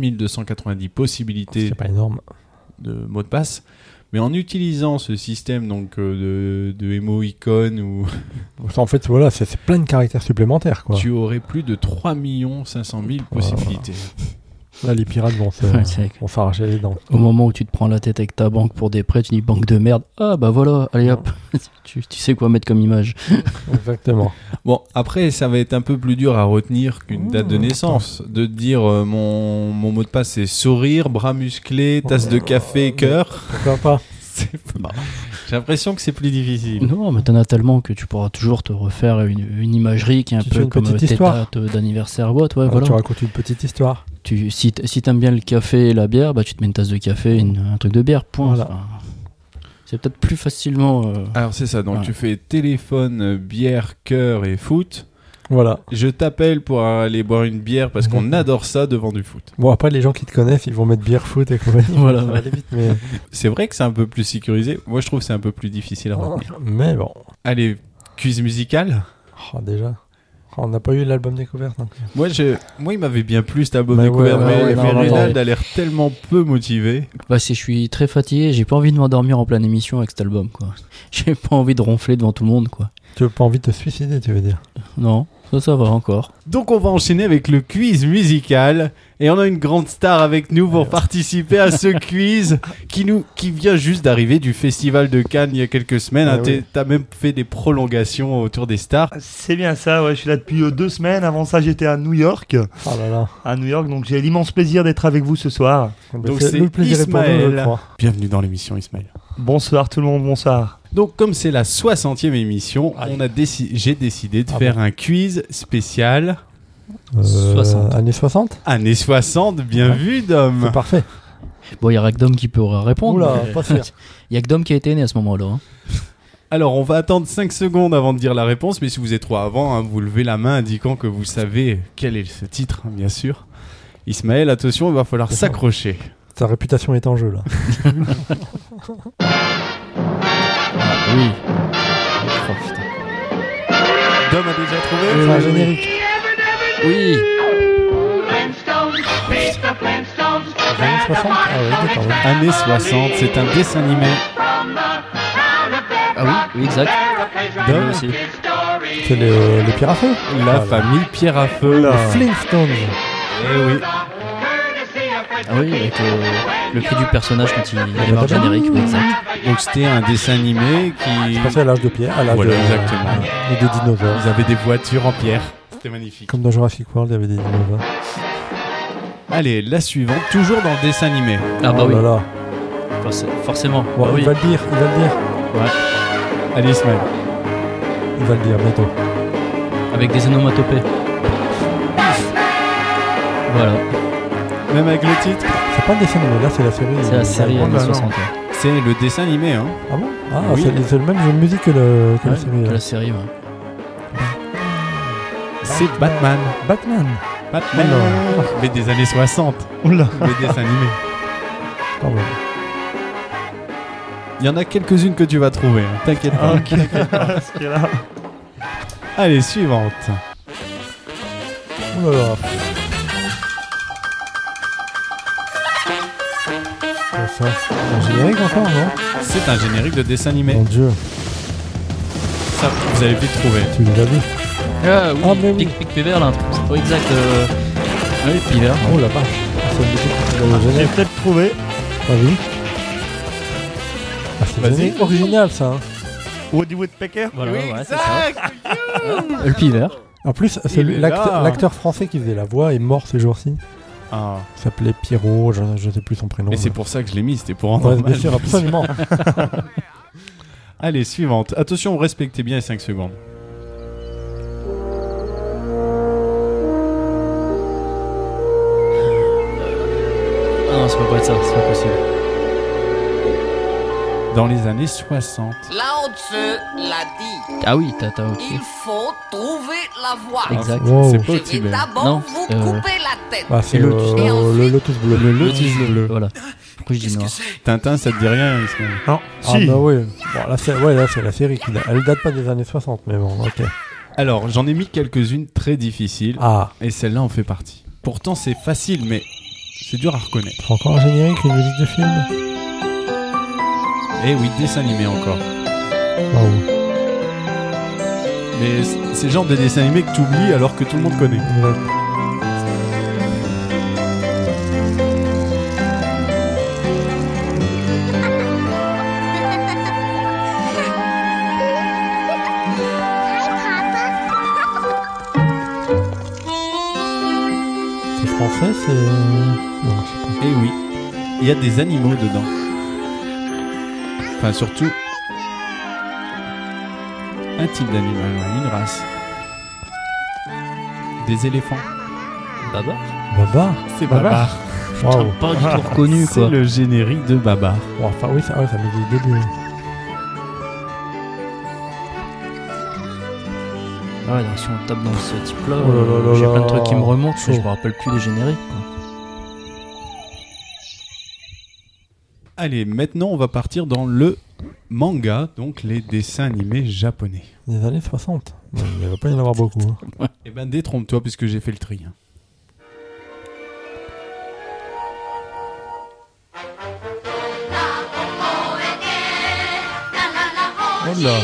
7290 possibilités. C'est pas énorme. De mots de passe, mais en utilisant ce système donc de emo-icon ou en fait voilà, c'est plein de caractères supplémentaires quoi. Tu aurais plus de 3 500 000 possibilités. Là les pirates vont s'arracher les dents. Au moment où tu te prends la tête avec ta banque pour des prêts, tu dis banque de merde, ah bah voilà, allez hop, tu sais quoi mettre comme image. Exactement. Bon, après ça va être un peu plus dur à retenir qu'une date de naissance, de dire mon mot de passe c'est sourire, bras musclés, tasse de café, cœur. Pourquoi pas. Bah. J'ai l'impression que c'est plus difficile. Non, mais t'en as tellement que tu pourras toujours te refaire une imagerie qui est un Tu fais peu une comme petite tes histoire. dates d'anniversaire ou autre. Ouais, Tu voilà. racontes une petite histoire. Si t'aimes bien le café et la bière, bah tu te mets une tasse de café, un truc de bière, point. Voilà. Enfin, c'est peut-être plus facilement. Alors c'est ça, donc Ouais. tu fais téléphone, bière, cœur et foot. Voilà. Je t'appelle pour aller boire une bière parce qu'on adore ça devant du foot. Bon, après, les gens qui te connaissent, ils vont mettre bière, foot et compagnie. Voilà, Ça va ouais. aller vite, mais... C'est vrai que c'est un peu plus sécurisé. Moi, je trouve que c'est un peu plus difficile à retenir. mais bon. Allez, quiz musical. Oh, déjà. Oh, on n'a pas eu l'album découverte. Hein. Moi, il m'avait bien plu cet album Bah ouais, découvert, mais non, Reynald non. a l'air tellement peu motivé. Bah si je suis très fatigué, j'ai pas envie de m'endormir en pleine émission avec cet album, quoi. J'ai pas envie de ronfler devant tout le monde, quoi. Tu n'as pas envie de te suicider, tu veux dire? Non, ça va encore. Donc, on va enchaîner avec le quiz musical. Et on a une grande star avec nous pour participer à ce quiz qui vient juste d'arriver du Festival de Cannes il y a quelques semaines. Ah oui. T'as même fait des prolongations autour des stars. C'est bien ça, ouais, je suis là depuis 2 semaines. Avant ça, j'étais à New York. Oh là là. À New York, donc j'ai l'immense plaisir d'être avec vous ce soir. Donc, C'est c'est le plaisir est pour nous, je Ismaël. crois. Bienvenue dans l'émission, Ismaël. Bonsoir tout le monde, bonsoir. Donc, comme c'est la 60e émission, j'ai décidé de faire un quiz spécial 60. Années 60? années 60. Bien vu, C'est Dom. parfait. Bon, il y a que Dom qui pourra répondre. Oula, mais- pas sûr. Il y a que Dom qui a été né à ce moment-là. Hein. Alors, on va attendre 5 secondes avant de dire la réponse, mais si vous êtes trop avant, hein, vous levez la main indiquant que vous savez quel est ce titre, hein, bien sûr. Ismaël, attention, il va falloir s'accrocher. Ta réputation est en jeu, là. Oui. Oh, putain. Dom a déjà trouvé C'est un générique. Oui. Les années 60? Ah ouais, d'accord. Ouais. Années 60, c'est un dessin animé. Ah oui, oui, exact. Dom, Moi aussi. C'est les pierres à feu. la Voilà. famille Pierre à Feu. Les Flintstones. Eh oui. Ah oui, avec le cri du personnage quand il démarre le générique, oui, exact. Donc, c'était un dessin animé qui... C'est passé à l'âge de pierre, à l'âge Voilà, de... exactement. Et des dinosaures. Ils avaient des voitures en pierre. C'était magnifique. Comme dans Jurassic World, il y avait des dinosaures. Allez, la suivante, toujours dans le dessin animé. Ah bah Oh oui, là là. forcément. Bon, Bah oui. il va le dire, il va le dire. Allez, Ismaël. Il va le dire bientôt. Avec des onomatopées. Voilà, Même avec le titre, C'est pas le dessin animé, là c'est la série. c'est la série Ah, années bah non. 60. Ouais. c'est le dessin animé, hein. Ah bon? Ah, Oui. c'est le même jeu de musique que la Ouais, série. que là. la série, ouais. C'est Batman. Batman. Batman. Oh Mais des années 60. Oula. Le dessin animé. Quand même. Il y en a quelques-unes que tu vas trouver, hein. T'inquiète pas. Ok, ce qui est là. Allez, suivante. Oh là là. C'est ça. C'est un générique encore, non? C'est un générique de dessin animé. Mon dieu, Ça, vous allez vite trouver. tu l'as vu? Ah oui, Ah, mais oui. Pic Pévert, là, un truc comme ça. Oui, exact. Oui, Pivert. Oh la vache. Ça me dit quelque chose dans le J'ai générique. peut-être trouvé. Ah oui. Ah, c'est Vas-y. le générique original ça. Hein. Woody Woodpecker. Voilà, ouais, c'est ça. Exact. Le Pivert. En plus, c'est Il est là. l'acteur français qui faisait la voix est mort ces jours-ci. Ah. Il s'appelait Pierrot, je ne sais plus son prénom. Mais c'est mais- pour ça que je l'ai mis, c'était pour rendre Ouais, hommage. bien sûr, absolument. Allez, suivante. Attention, respectez bien les 5 secondes. Ah non, ça peut pas être ça, c'est pas possible. Dans les années 60. Lao Tzu l'a dit. Ah oui, t'as ok. Il faut trouver la voie. Exact. Wow. C'est pas Je vais Tibet. d'abord Non, vous couper la tête. Bah, c'est Et le, Lotus. Et ensuite- le Lotus bleu. Le lotus bleu. Voilà. Pourquoi je dis noir? Tintin, ça te dit rien, Ismaël? Non. Ah Si. bah oui. Bon, là, c'est la série qui elle date pas des années 60, mais bon, ok. Alors, j'en ai mis quelques-unes très difficiles. Ah, Et celle-là en fait partie. Pourtant, c'est facile, mais c'est dur à reconnaître. c'est encore un générique, une musique de film. Eh oui, dessin animé encore. Waouh. Mais c'est le genre de dessin animé que tu oublies alors que tout le monde connaît. Exact. C'est français, c'est. Non, je sais pas. Eh oui, il y a des animaux dedans. Enfin, surtout un type d'animal, ouais, une race. Des éléphants. Babar. Babar. C'est Babar. Babar. Waouh. Pas du tout reconnu, C'est quoi. le générique de Babar. Bon, enfin, oui, ça met des débuts. Ah ouais, donc si on tape dans ce type-là, Oh là là là j'ai là. plein de trucs qui me remontent, mais je Chaud. me rappelle plus des génériques, quoi. Allez, maintenant on va partir dans le manga, donc les dessins animés japonais. Des années 60. Bon, il ne va pas y en avoir beaucoup. Hein. Eh ben détrompe-toi puisque j'ai fait le tri. Oh là.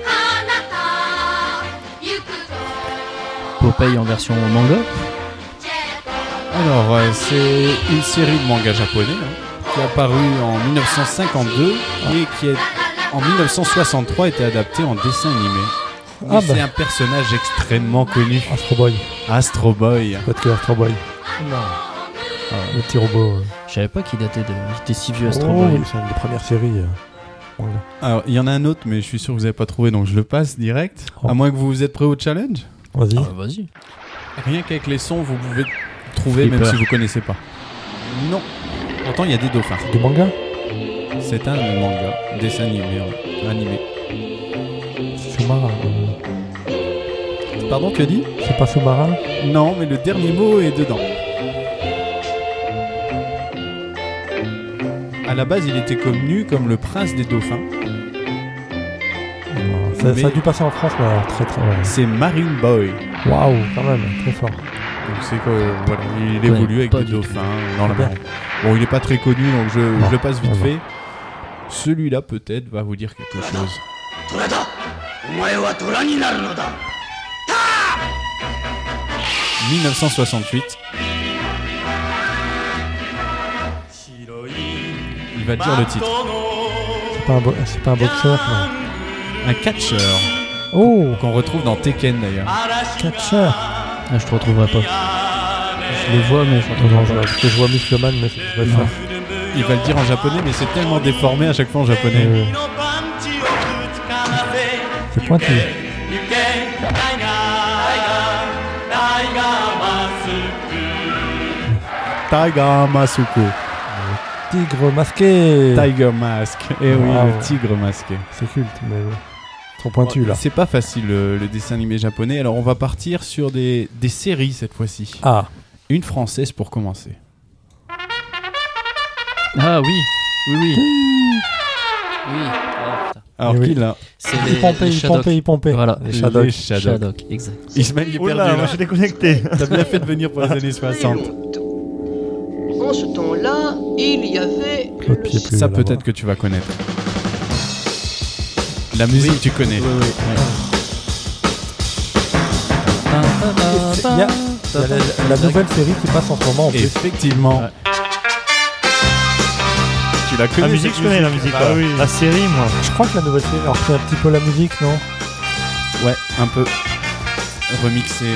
Popeye en version manga. Alors, c'est une série de mangas japonais qui est apparue en 1952 et qui est en 1963 été adaptée en dessin animé. Ah Et c'est bah. un personnage extrêmement connu, Astro Boy. Astro Boy. Peut-être que Astro Boy. Le petit robot. Je savais pas qu'il datait de. Il était si vieux, Astro Oh, Boy. oui, c'est une des premières séries. Manga. Alors, il y en a un autre, mais je suis sûr que vous n'avez pas trouvé, donc je le passe direct. Oh. À moins que vous êtes prêts au challenge. Vas-y. Ah, vas-y. Rien qu'avec les sons, vous pouvez trouver, Flipper. même si vous connaissez pas. Non. Pourtant, il y a des dauphins. Des mangas. C'est un manga, dessin animé, animé. C'est sous-marin. Pardon, tu as dit? C'est pas sous-marin. Non, mais le dernier mot est dedans. À la base, il était connu comme le prince des dauphins. Ça, Mais- ça a dû passer en France, mais alors très très. Ouais. C'est Marine Boy. Waouh, quand même, très fort. Donc c'est que voilà, il Ouais, évolue avec pas des du tout. dauphins dans la Bien. mer. Bon, il est pas très connu, donc je le passe vite non. fait. Celui-là peut-être va vous dire quelque chose. 1968. Il va dire le titre. C'est pas un boxeur, non. Un catcheur Oh, qu'on retrouve dans Tekken d'ailleurs. catcheur. Ah, je te retrouverai pas. Je le vois, mais je te Non, retrouverai pas. parce que je vois Muscleman, mais c'est pas ça. Il va le dire en japonais, mais c'est tellement déformé à chaque fois en japonais. C'est pointu. Tiger Masuko. Tigre masqué. Tiger Mask. Eh oui, Wow. le tigre masqué. C'est culte, mais trop pointu là. C'est pas facile le dessin animé japonais, alors on va partir sur des séries cette fois-ci. Ah, Une française pour commencer. Ah oui, oui, oui. Oui. Ah, putain. Alors Eh oui. qui l'a? C'est il pompait, il pompait, il pompait. Voilà. Les Shadok. Les Shadok. Shadok, exact. Ismaël il est perdu Oula, moi là. j'étais connecté. T'as bien fait de venir pour les années 60. En ce temps-là, il y avait L'autre pied plus Ça là-bas. peut-être que tu vas connaître. La musique tu connais. Il y a la nouvelle série qui passe en ce moment en plus. Effectivement. Ouais. Tu la connais La musique, cette je connais la musique. Bah ouais. oui. La série, moi. Je crois que la nouvelle série, alors c'est un petit peu la musique, non? Ouais, un peu remixé.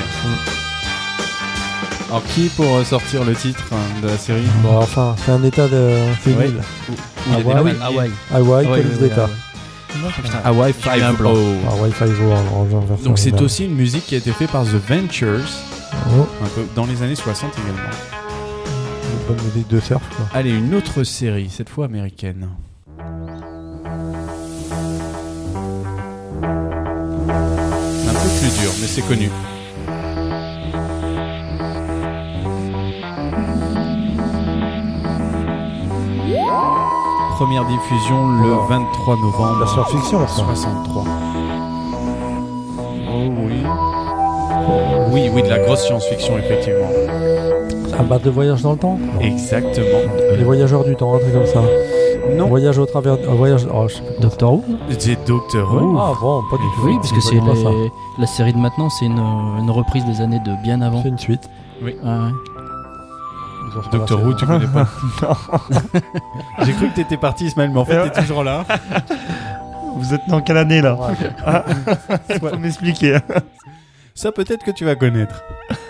Alors qui pour sortir le titre de la série? Bon, enfin, c'est un état de. C'est Ouais. nul. Où il y a des Ah oui, maladies. Hawaï. Hawaï, Ah ouais, police oui, oui, d'État. Putain. Hawaii J'ai mis un blanc. 5-0. Ah, Wi-Fi en version. Donc c'est originale. aussi une musique qui a été faite par The Ventures, Oh, un peu dans les années 60 également. une bonne musique de surf, quoi. Allez, une autre série, cette fois américaine. Un peu plus dur, mais c'est connu. Première diffusion le 23 novembre La science-fiction, ça. 63. Oh oui. Oui, oui, de la grosse science-fiction, effectivement. Un bas de voyage dans le temps? Non. Exactement. Les voyageurs du temps, un truc comme ça. Non, Voyage au travers. Voyage. Oh, je sais pas. Doctor Who. c'est Doctor Who. Ah bon, pas du tout. Oui, parce que Je c'est voyais pas ça. la série de maintenant, c'est une reprise des années de bien avant. C'est une suite. Ah ouais. Ils ont fait Doctor la Who, série. tu connais pas? J'ai cru que t'étais parti, Ismaël, mais en fait, t'es toujours là. Vous êtes dans quelle année là? Ouais. Faut m'expliquer. Ça, peut-être que tu vas connaître.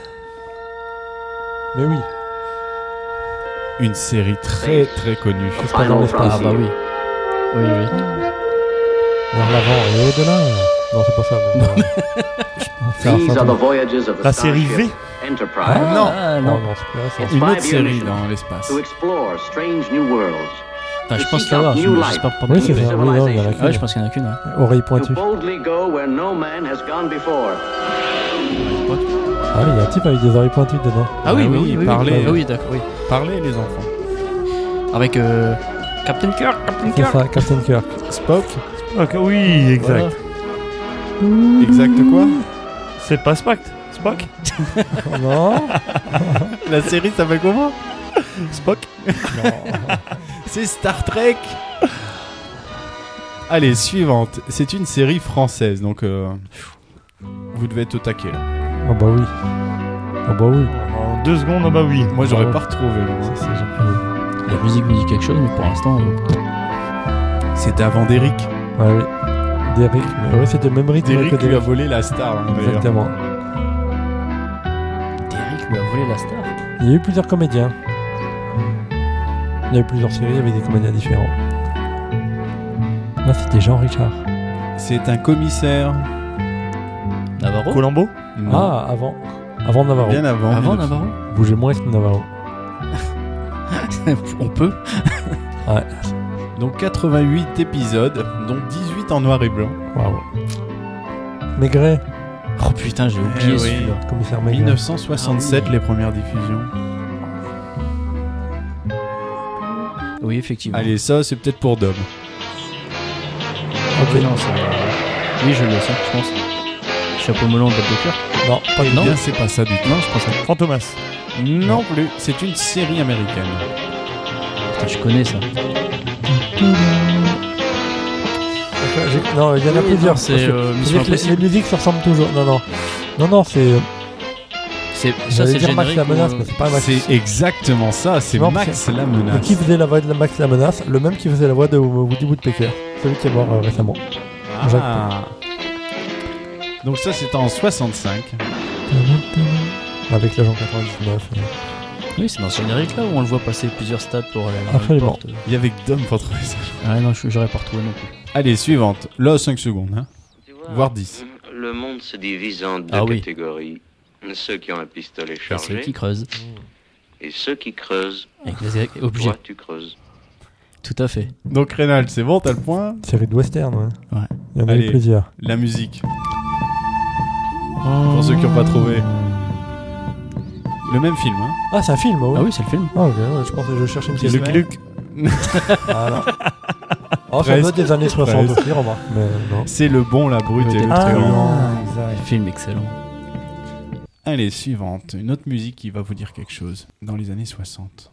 Mais oui. Une série très très connue. C'est pas dans l'espace. Ah bah oui. Oui, oui. Vers l'avant et au-delà. Non, c'est pas ça. These are the voyages of the La série V. Starship Enterprise. Ah, non. non. Non, c'est plus récent. It's Une autre 5 série mission dans l'espace. to explore strange new worlds. Enfin, je pense l'avoir, j'espère pas me Oui, c'est tromper. ça. Oui, non, il y en a qu'une. Ouais, je pense qu'il y en a qu'une. Ouais. Oreille To pointue. boldly go where no man has gone before. Ah oui, il y a un type avec des oreilles pointues dedans. Ah oui, Ah oui, oui, oui, parlez. oui, oui, d'accord, oui. Parlez, les enfants. Avec Captain Kirk, Captain C'est Kirk. ça, Captain Kirk. Spock. Ok, oui, exact. Exact quoi? C'est pas Spock. Spock. Non. La série s'appelle comment? Spock. C'est Star Trek. Allez, suivante. C'est une série française, donc vous devez être au taquet là. Ah bah oui. Ah bah oui. En 2 secondes, ah bah oui. Moi, j'aurais pas retrouvé. moi. C'est gentil. La musique me dit quelque chose, mais pour l'instant. C'était avant d'Eric. Ah oui. Derrick. Mais ouais, c'était le même rythme que Derrick lui a Derrick. volé la star. hein, d'ailleurs. Exactement. Derrick lui a volé la star. Il y a eu plusieurs comédiens. Il y a eu plusieurs séries avec des comédiens différents. Là, c'était Jean Richard. C'est un commissaire. Navarro. Colombo. Non. Ah, avant. Avant Navarro. Bien avant. Avant Navarro. Bougez moins que Navarro. On peut. Ouais. Donc 88 épisodes, dont 18 en noir et blanc. Waouh. Maigret. Oh putain, j'ai oublié oui. celui-là. Commissaire Maigret. 1967, Ah oui. les premières diffusions. Oui, effectivement. Allez, ça, c'est peut-être pour Dom. Ok, non, ça. Oui, je le sais, je pense. Chapeau melon, date de cœur. Non, pas du Eh tout. bien, c'est pas ça du tout. Non, je pense à. Fantomas. Non plus. C'est une série américaine. Putain, je connais ça. Non, il y en a Oui, plusieurs. non, c'est, parce que Mission c'est-à-dire que les Impossible. musiques se ressemblent toujours. Non, non. Non, non, c'est. Ça, J'allais c'est dire Max générique. la menace, ou, mais c'est pas Max. C'est exactement ça. C'est Non, Max c'est- la Mais menace. qui faisait la voix de Max la menace? Le même qui faisait la voix de Woody Woodpecker. Celui qui est mort récemment. Ah. Donc ça, c'était en 65. Avec l'agent 99. Oui, c'est dans ce générique-là où on le voit passer plusieurs stades pour aller à Absolument. une porte. Il y avait que Dom pour trouver ça. Ah non, j'aurais pas retrouvé non plus. Allez, suivante. Là, 5 secondes. Hein. Tu vois, Voire 10. Le monde se divise en deux Ah oui. catégories. Ceux qui ont un pistolet C'est ceux chargé qui creusent. et ceux qui creusent. Obligé. Toi, tu creuses. Tout à fait. Donc, Rénal, c'est bon, t'as le point. Série de western, ouais. Ouais. Il y en a eu Allez. plusieurs. La musique. Pour ceux qui n'ont pas trouvé. Le même film, hein. Ah, c'est un film, oui. Ah oui, c'est le film. Ah, ok, ouais, je pensais que je cherchais une C'est série. Lucky Luke. Ah, non. Oh, ça Presque. doit être des années 60 Presque. aussi, remarque. Mais non. C'est le bon, la brute et le Ah, truand. non, exact. Film excellent. Allez, suivante. Une autre musique qui va vous dire quelque chose. Dans les années 60.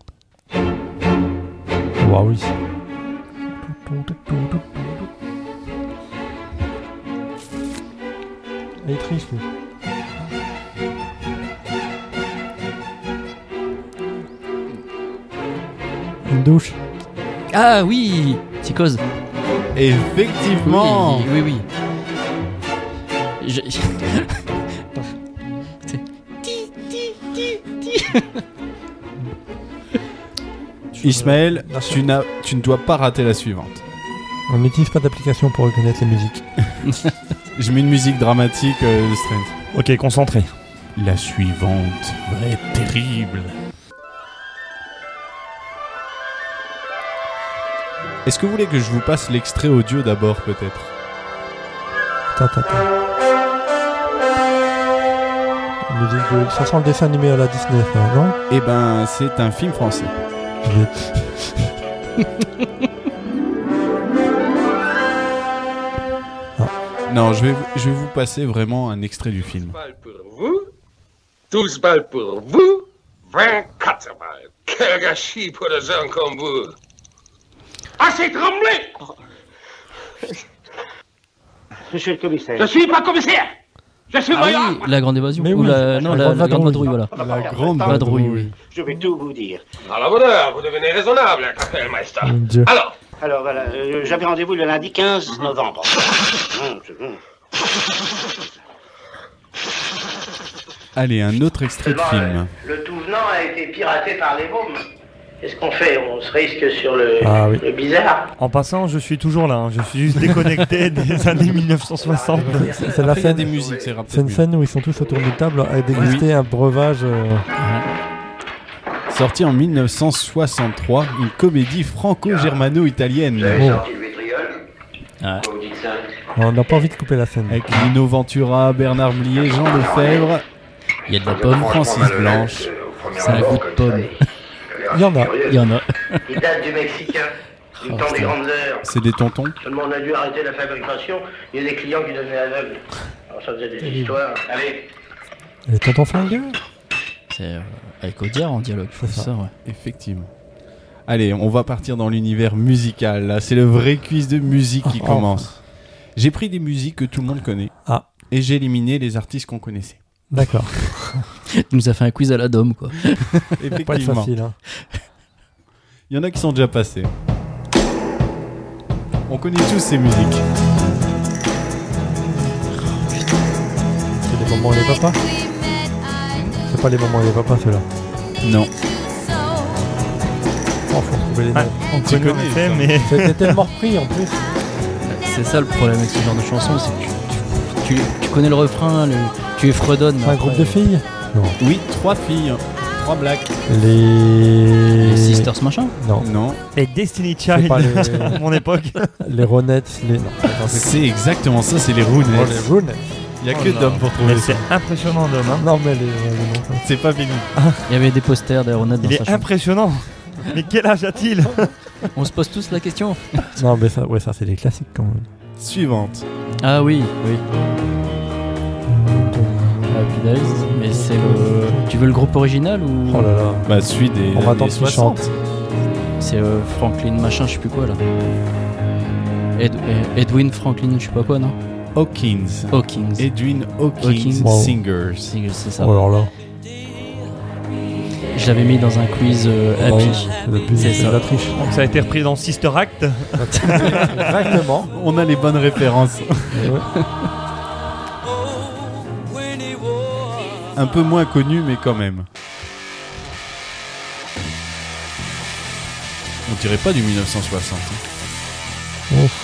Wow, oui. Il est triste, lui. Une douche. Ah oui, Psychose. Effectivement. Oui, oui, oui. Je- C'est- Ismaël, Bien sûr. tu ne dois pas rater la suivante. On n'utilise pas d'application pour reconnaître les musiques. Je mets une musique dramatique de Strange. Ok, concentré. La suivante va être terrible. Est-ce que vous voulez que je vous passe l'extrait audio d'abord, peut-être? Attends. Musique de... Ça sent le dessin animé à la Disney, ça, non? Eh ben, c'est un film français. Non, je vais vous passer vraiment un extrait du film. Pour vous, 12 balles pour vous, 24 balles. Quel gâchis pour des gens comme vous. Assez tremblé! Monsieur le commissaire. Je suis pas commissaire! Je suis voyant! oui, la grande évasion. Mais Ou oui, la grande vadrouille, voilà. La grande vadrouille, oui. Je vais tout vous dire. À la bonne heure, vous devenez raisonnable, Kapellmeister. Mon Dieu. Alors, voilà, j'avais rendez-vous le lundi 15 novembre. Allez, un autre extrait de film. Le tout venant a été piraté par les mômes. Qu'est-ce qu'on fait? On se risque sur le bizarre. En passant, je suis toujours là. Je suis juste déconnecté des années 1960. C'est la scène des musiques, c'est C'est une scène où ils sont tous autour d'une table à déguster un breuvage. Sorti en 1963, une comédie franco-germano-italienne. On n'a pas envie de couper la scène. Avec Lino Ventura, Bernard Blier, Jean Lefebvre. Il y a de la pomme. Francis Blanche. C'est un goût de pomme. Il y en a. Il y en a. Il date du Mexicain, du temps des grandes heures. C'est des tontons. Seulement on a dû arrêter la fabrication, il y a des clients qui devenaient aveugles. Alors ça faisait des histoires. Allez. Les tontons flingueurs. C'est avec Audiard en dialogue, je ça, ouais. Effectivement. Allez, on va partir dans l'univers musical. Là, c'est le vrai quiz de musique qui commence. J'ai pris des musiques que tout le monde connaît. Et j'ai éliminé les artistes qu'on connaissait. D'accord. Tu nous as fait un quiz à la Dôme, quoi. Effectivement. Pas être facile, hein. Il y en a qui sont déjà passés. On connaît tous ces musiques. C'est les moments et les papas. C'est pas les moments et les papas, ceux-là. Non. Oh, faut trouver les noms. On connaît en effet, mais... C'était tellement repris, en plus. C'est ça le problème avec ce genre de chanson, c'est que tu connais le refrain, tu fredonnes. C'est un groupe de filles? Non. Oui, 3 filles. 3 blacks. Les Sisters machin? Non. Les Destiny Child, à mon époque. Les Ronettes, Non. C'est exactement ça, c'est les Ronettes. Les Ronettes. Il n'y a que d'hommes pour trouver mais ça. c'est impressionnant d'hommes. Hein. Non, mais les noms. C'est pas fini. Il y avait des posters des Ronettes dans sa Il est chambre. impressionnant. Mais quel âge a-t-il? On se pose tous la question. Non, mais ça c'est des classiques quand même. Suivante. Ah oui. Happy Days, mais c'est le... Tu veux le groupe original ou... Oh là là. Bah celui des On va attendre années qu'il 60. chante. C'est Franklin machin, je sais plus quoi là. Edwin Franklin, je sais pas quoi, non? Hawkins. Edwin Hawkins. Wow. Singers. C'est ça. Oh alors là. Je l'avais mis dans un quiz Happy. C'est ça. la triche. Donc ça a été repris dans Sister Act. Exactement. On a les bonnes références. Un peu moins connu, mais quand même. On dirait pas du 1960. Hein. Ouf.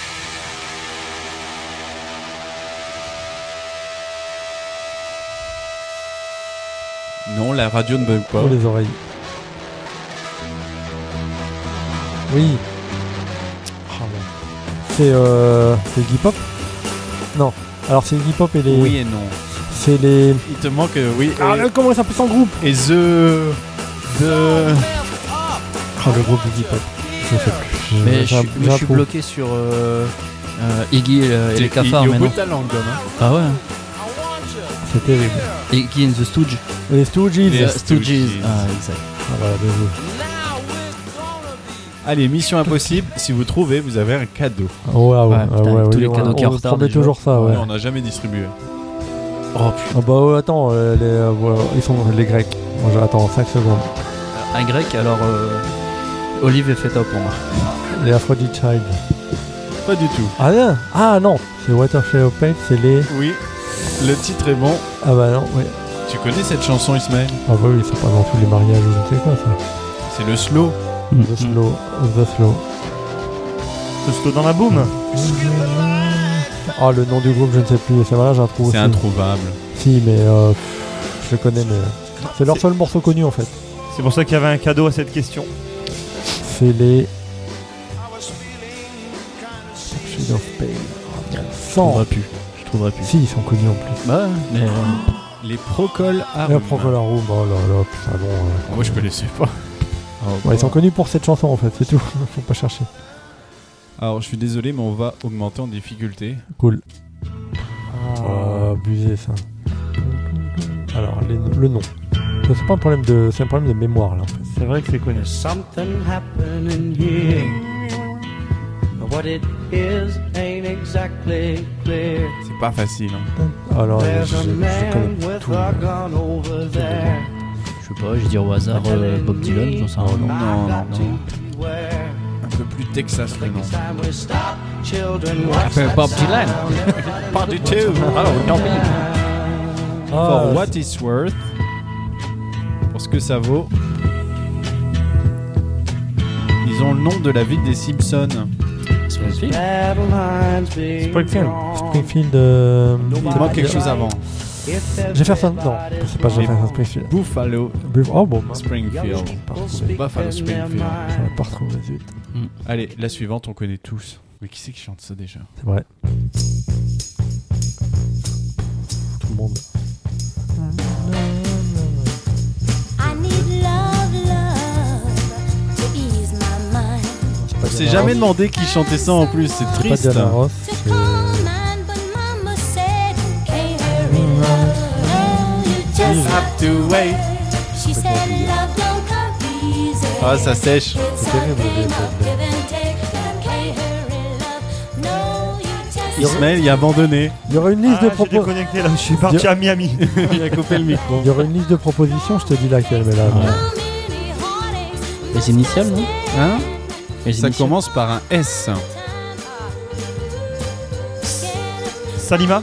Non, la radio ne bug pas. Oh, les oreilles. Oui. Oh, c'est Iggy Pop? Non. Alors c'est Iggy Pop et les... Oui et non. C'est les... Il te manque, oui. Ah, comment il s'appelle son groupe? Et Oh, le groupe Iggy Pop. Je sais plus. Mais je suis bloqué sur Iggy et les cafards il est au bout maintenant. de ta langue, hein. Ah ouais. C'est terrible. Iggy and the Stooges. Les Stooges. Les Stooges. Stooges. Ah exact. Ah, voilà, bien joué. Allez, mission impossible. Si vous trouvez, vous avez un cadeau. Oh, ouais, tous les cadeaux qui on retardent promet déjà. toujours ça, ouais. On n'a jamais distribué. Oh putain. Ah bah attends, ils sont les Grecs. Moi j'attends 5 secondes. Un grec, alors Olive est fait top pour moi. Les Aphrodite Child. Pas du tout. Ah non, c'est Watershare Pale, c'est les... Oui, le titre est bon. Ah bah non, oui. Tu connais cette chanson, Ismaël? Ah bah oui, c'est pas dans tous les mariages ou je sais quoi ça. C'est le slow. The Slow. Le slow dans la boum. Ah, le nom du groupe, je ne sais plus. C'est voilà, j'ai un trou aussi. C'est introuvable. Si, mais je le connais, mais c'est leur seul morceau connu en fait. C'est pour ça qu'il y avait un cadeau à cette question. C'est les... Shade of Pale. Je trouverai plus. Si, ils sont connus en plus. Bah, mais... Les Procol Harum. Les Procol Harum, oh là là, putain, bon... Moi, je connaissais pas. Ouais, ils sont connus pour cette chanson en fait, c'est tout. Faut pas chercher. Alors, je suis désolé, mais on va augmenter en difficulté. Cool. Abusé ça. Alors, le nom. C'est pas un problème de... C'est un problème de mémoire là en fait. C'est vrai que c'est connu. Something happening here. What it is ain't exactly clear. C'est pas facile. Hein. Alors, There's a je man connais with tout. a gun over there. Je sais pas, je vais dire au hasard Bob Dylan, j'en sais rien. Non. Un peu plus Texas le nom. Bob Dylan. Pas du tout. Oh, tant pis. For what it's worth. Pour ce que ça vaut. Ils ont le nom de la ville des Simpsons. Springfield. Springfield. Dis-moi quelque chose avant. Jefferson. Non, c'est pas Jefferson Springfield. Buffalo. Oh bon. Springfield. Buffalo Springfield. J'en ai pas retrouvé, zut. Allez, la suivante, on connaît tous. Mais qui c'est qui chante ça déjà? C'est vrai. Tout le monde. On s'est jamais demandé qui chantait ça en plus, c'est triste. Pas Diana Ross, Ah, ça sèche. c'est terrible. Ismaël, il a abandonné. Il y aurait une liste de Je suis propositions. déconnecté là, je suis parti à Miami. Il a coupé le micro. Il y aurait une liste de propositions, je te dis laquelle, mais là. Les initiales, non? Hein? Les Ça initiales. commence par un S. Salima.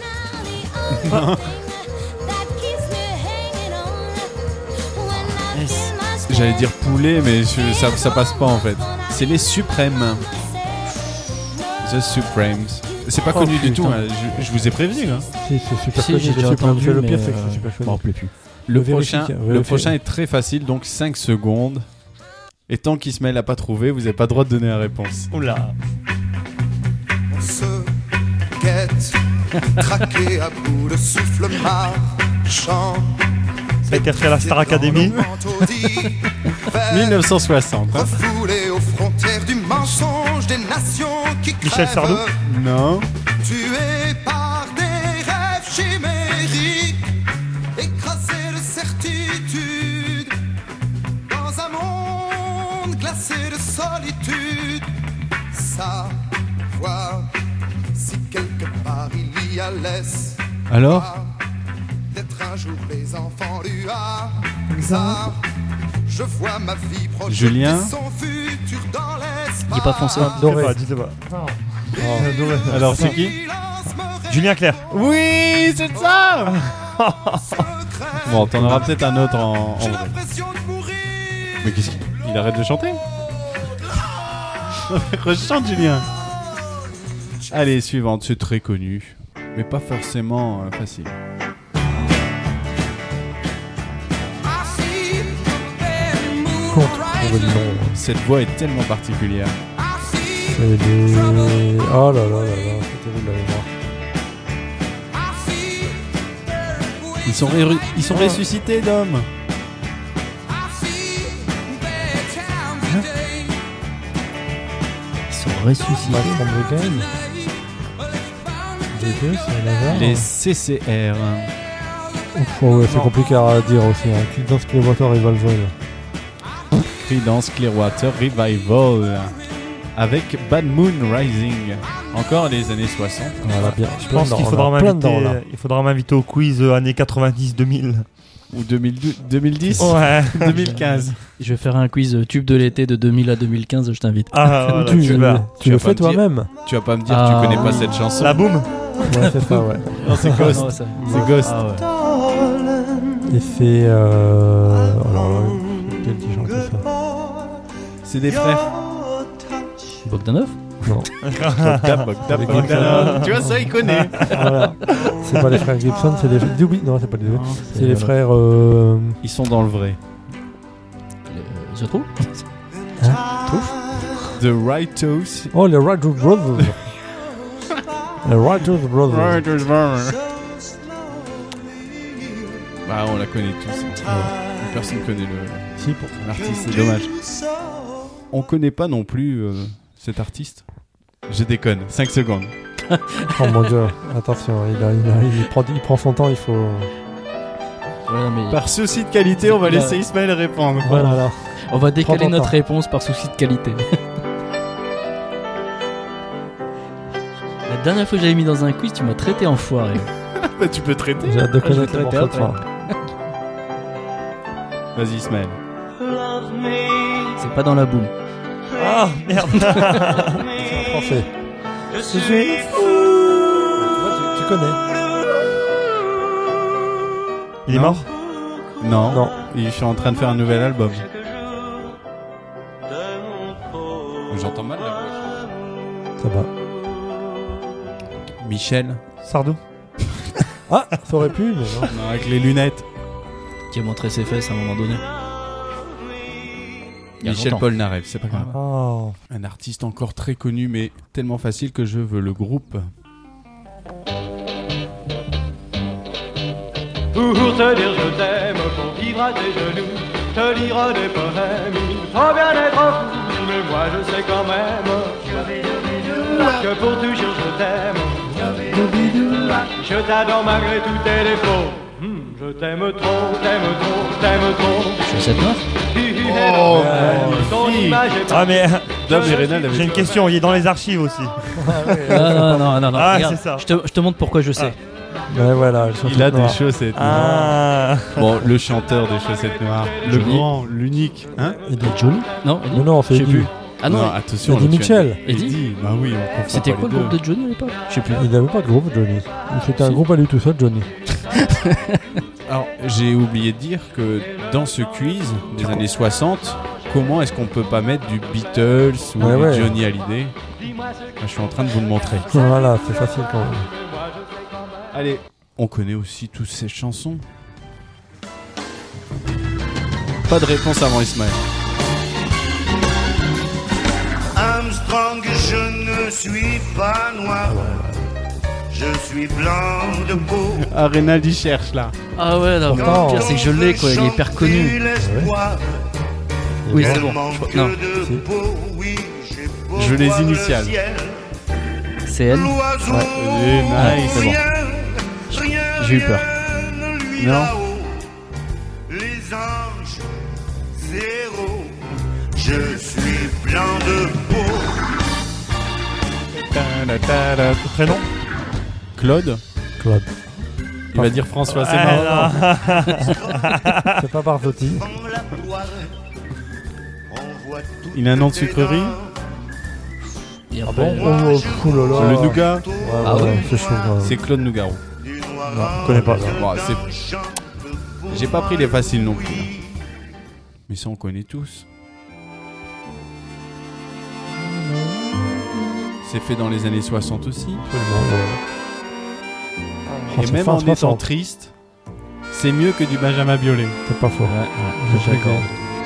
J'allais dire poulet, mais ça passe pas en fait. C'est les Suprêmes. The Supremes. C'est pas connu du tout, hein. je vous ai prévenu. Hein. Si, c'est super Si, connu. j'ai les déjà Suprêmes. entendu, Le pire, mais, c'est que c'est super je m'en connu. rappelais plus. Le prochain est très facile, donc 5 secondes. Et tant qu'Ismaël n'a pas trouvé, vous n'avez pas le droit de donner la réponse. Oula. On se guette, traqué à bout de souffle marchand. Ça a été fait à la Star Academy. 1960. Hein. Refoulé aux frontières du mensonge des nations qui Michel crèvent. Sardou. Non. Tué par des rêves chimériques, écrasé de certitude, dans un monde glacé de solitude. Savoir si quelque part il y a Alors d'être un jour les enfants du hasard. Je vois ma vie projetée, Julien. son futur dans l'espace. Il est pas français. Doré. Dites-le pas. Alors c'est qui? Julien Clerc. Oui, c'est ça. Bon, t'en auras peut-être un autre en vrai. Mais qu'est-ce qu'il arrête de chanter? Rechante Julien. Allez, suivante, c'est très connu, mais pas forcément facile. Cette voix est tellement particulière. C'est des... Oh là là là là, c'est terrible la mémoire. Ils sont ressuscités d'hommes. Ils sont ressuscités. Max Brigade. Les CCR. Ouf, ouais, c'est compliqué à dire aussi. Hein. Creedence Clearwater Revival. Creedence Clearwater Revival. Avec Bad Moon Rising. Encore les années 60. Voilà, bien. Je pense qu'il faudra m'inviter au quiz années 90-2000. Ou 2010 Ouais. 2015. Je vais faire un quiz tube de l'été de 2000 à 2015, je t'invite. Ah, voilà, tu le fais toi-même. Tu vas pas me dire que tu connais pas cette chanson. La boum. Ouais, c'est ça, ouais. Non, c'est Ghost. Non, c'est Ghost. Ah, ouais. Et c'est... Alors là, quel qui chante ça? C'est des frères. Bogdanov? Non. Bogdanov. Tu vois, ça, il connaît. Voilà. C'est pas les frères Gibson, c'est les... Non, c'est pas les deux. C'est les frères... Ils sont dans le vrai. Je trouve. Hein? The Righteous. Oh, les Righteous Brothers. Les Righteous Brothers. Bah, on la connaît tous. Personne connaît Si, pour l'artiste, c'est dommage. On connaît pas non plus cet artiste. Je déconne, 5 secondes. Oh mon dieu, attention, il prend son temps, il faut... Voilà, mais... Par souci de qualité, on va laisser Ismaël répondre. Voilà. On va décaler Prends ton notre temps. réponse par souci de qualité. La dernière fois que j'avais mis dans un quiz, tu m'as traité enfoiré. Bah, tu peux traiter. J'ai hâte de Je vais connaître le traiter morceau de après. fin. Vas-y, Ismaël. C'est pas dans la boum. Ah, merde. C'est en français. Je suis fou. Tu connais. Il est mort? Non. Je suis en train de faire un nouvel album. J'entends mal la voix. Ça va. Michel. Sardou. Ah, ça aurait pu, mais non. Non, avec les lunettes. Qui a montré ses fesses à un moment donné. Michel Polnareff, c'est pas grave. Oh. Un artiste encore très connu, mais tellement facile que je veux le groupe. Pour te dire je t'aime, pour vivre à tes genoux, te lire des poèmes, il faut bien être un fou, mais moi je sais quand même que pour toujours je t'aime. Je t'adore malgré tous tes défauts. Je t'aime trop, t'aime trop, t'aime trop. Chaussette noire. Oh, ton image est Ah mais Dom et Rénal avaient j'ai une question, il est dans les archives aussi. Non. Ah, Regarde, c'est ça. je te montre pourquoi je sais. Ouais, voilà. Il a des chaussettes noires. Ah. Bon, le chanteur des chaussettes noires. Le Johnny. grand, l'unique. Hein Eddie Johnny. Non, Eddie. Non, c'est Je sais Eddie. plus. Ah non, attention. Eddie Mitchell. Eddie. Bah oui, on confond c'était pas quoi les le groupe deux. de Johnny à l'époque? Je sais plus. Il n'avait pas de groupe, Johnny. C'était un groupe à lui tout seul, Johnny. Alors, j'ai oublié de dire que dans ce quiz des années 60, comment est-ce qu'on peut pas mettre du Beatles ou Ouais, du ouais. Johnny Hallyday? Je suis en train de vous le montrer. Voilà, c'est facile quand même. Allez, on connaît aussi toutes ces chansons. Pas de réponse avant Ismaël. Armstrong, je ne suis pas noir. Je suis blanc de peau. Ah, Rénal, il cherche là. Ah ouais, non, le pire c'est que je l'ai quoi, il est hyper connu. Oui, c'est bon. Non, Je veux les initiales. c'est elle. Ouais. Ouais, c'est bon. J'ai eu peur. Non. Les anges, zéro. Je suis blanc de peau. Prénom Claude. Claude. Il va dire François, c'est marrant. C'est pas Barzotti. Il a un nom de sucrerie. Et Ah après, bon Oh là là. Le Nougat. Ouais, Ah ouais. c'est chaud. quand même. C'est Claude Nougaro. Je connais pas. Bon, j'ai pas pris les faciles non plus. Mais ça, on connaît tous. C'est fait dans les années 60 aussi. Et c'est même fin en étant 60. triste, c'est mieux que du Benjamin Biolay. C'est pas faux. je suis d'accord.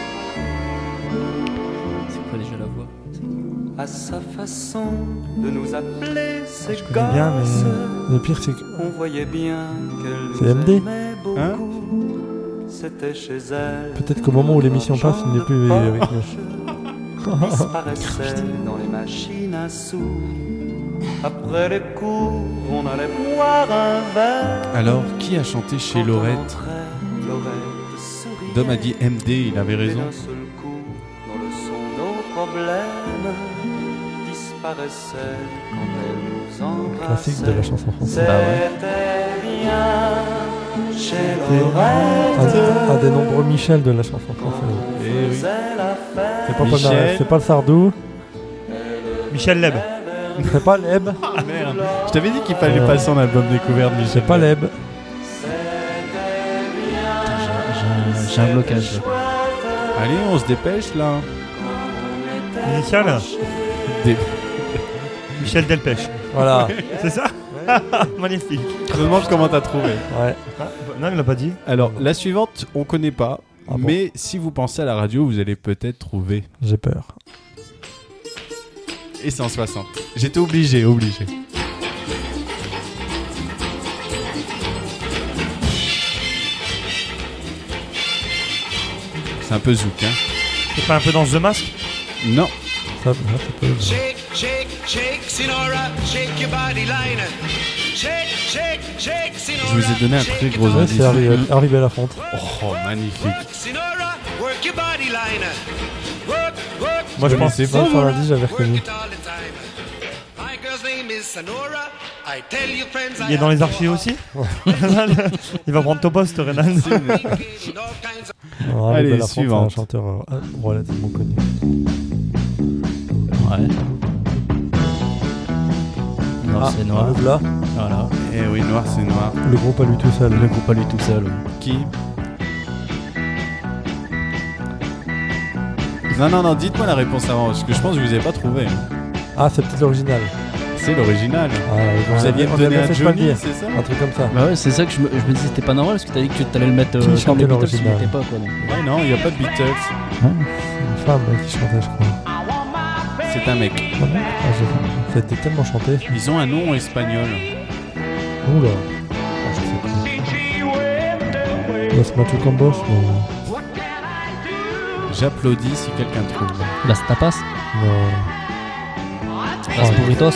C'est quoi déjà la voix? à sa façon de nous appeler ses Je connais bien, gosses. mais le pire c'est que On voyait bien qu'elle c'est nous MD. aimait beaucoup. C'était chez elle. peut-être qu'au moment où l'émission passe, il n'est plus avec nous. Disparaissait dans les machines à sous. Après les cours, on allait boire un verre. Alors, qui a chanté chez Laurette? Dom a dit MD, il avait raison. D'un seul coup, dans le son, nos problèmes disparaissaient quand elle nous embrassait. Classique de la chanson française. C'était bien chez Laurette. Un des nombreux Michel de la chanson française. Eh oui. C'est pas Michel. Polnareff, c'est pas le Sardou. Michel Leb. C'est pas Leb. Ah merde. Je t'avais dit qu'il fallait passer en album découverte, Michel. C'est pas Leb. J'ai un blocage. Là. Allez, on se dépêche là. Initial Des- Michel Delpech. Voilà. C'est ça Magnifique. Je me demande comment t'as trouvé. Ouais. Non, il l'a pas dit. Alors, la suivante, on connaît pas. Ah bon. Mais si vous pensez à la radio, vous allez peut-être trouver. J'ai peur. Et 160. J'étais obligé. C'est un peu zouk, hein. C'est pas un peu dans The Mask? Non. Ça peut... Shake, shake, shake, Sinora, shake your body liner. Shake, shake, shake, Sinora. Je vous ai donné un très gros Ouais, indice. c'est Harvey Belafonte. Oh, magnifique. Sinora, work your body liner. Work, work. Moi, je pense. C'est Ça, bon, sur l'indice, j'avais reconnu. It all the time. My girl's name is Sonora. I tell you friends, Il est dans les archives aussi. Il va prendre ton poste, Renan. Harvey Allez, Belafonte, c'est un suivante. chanteur relativement connu. Ouais. Noir c'est noir. Là, Voilà. Eh oui, noir, c'est noir. le groupe à lui tout seul. Le groupe à lui tout seul. Qui? Non, dites-moi la réponse avant, parce que je pense que vous avez pas trouvé. Ah, c'est peut-être l'original. C'est l'original. Ah, vous aviez me donné un Johnny, c'est ça? Un truc comme ça. Bah ouais, c'est ça que je me disais, c'était pas normal parce que t'as dit que t'allais le mettre Qui comme chantait les Beatles, tu l'original? le mettais pas quoi. Donc. Ouais, non, il n'y a pas de Beatles. C'est une femme qui chantait, je crois. C'est un mec. Ah, ça a été tellement chanté. Ils ont un nom espagnol. Oula. Ah, je sais pas. Los Machucombos, non. J'applaudis si quelqu'un trouve. Las Tapas, Non. Las Burritos.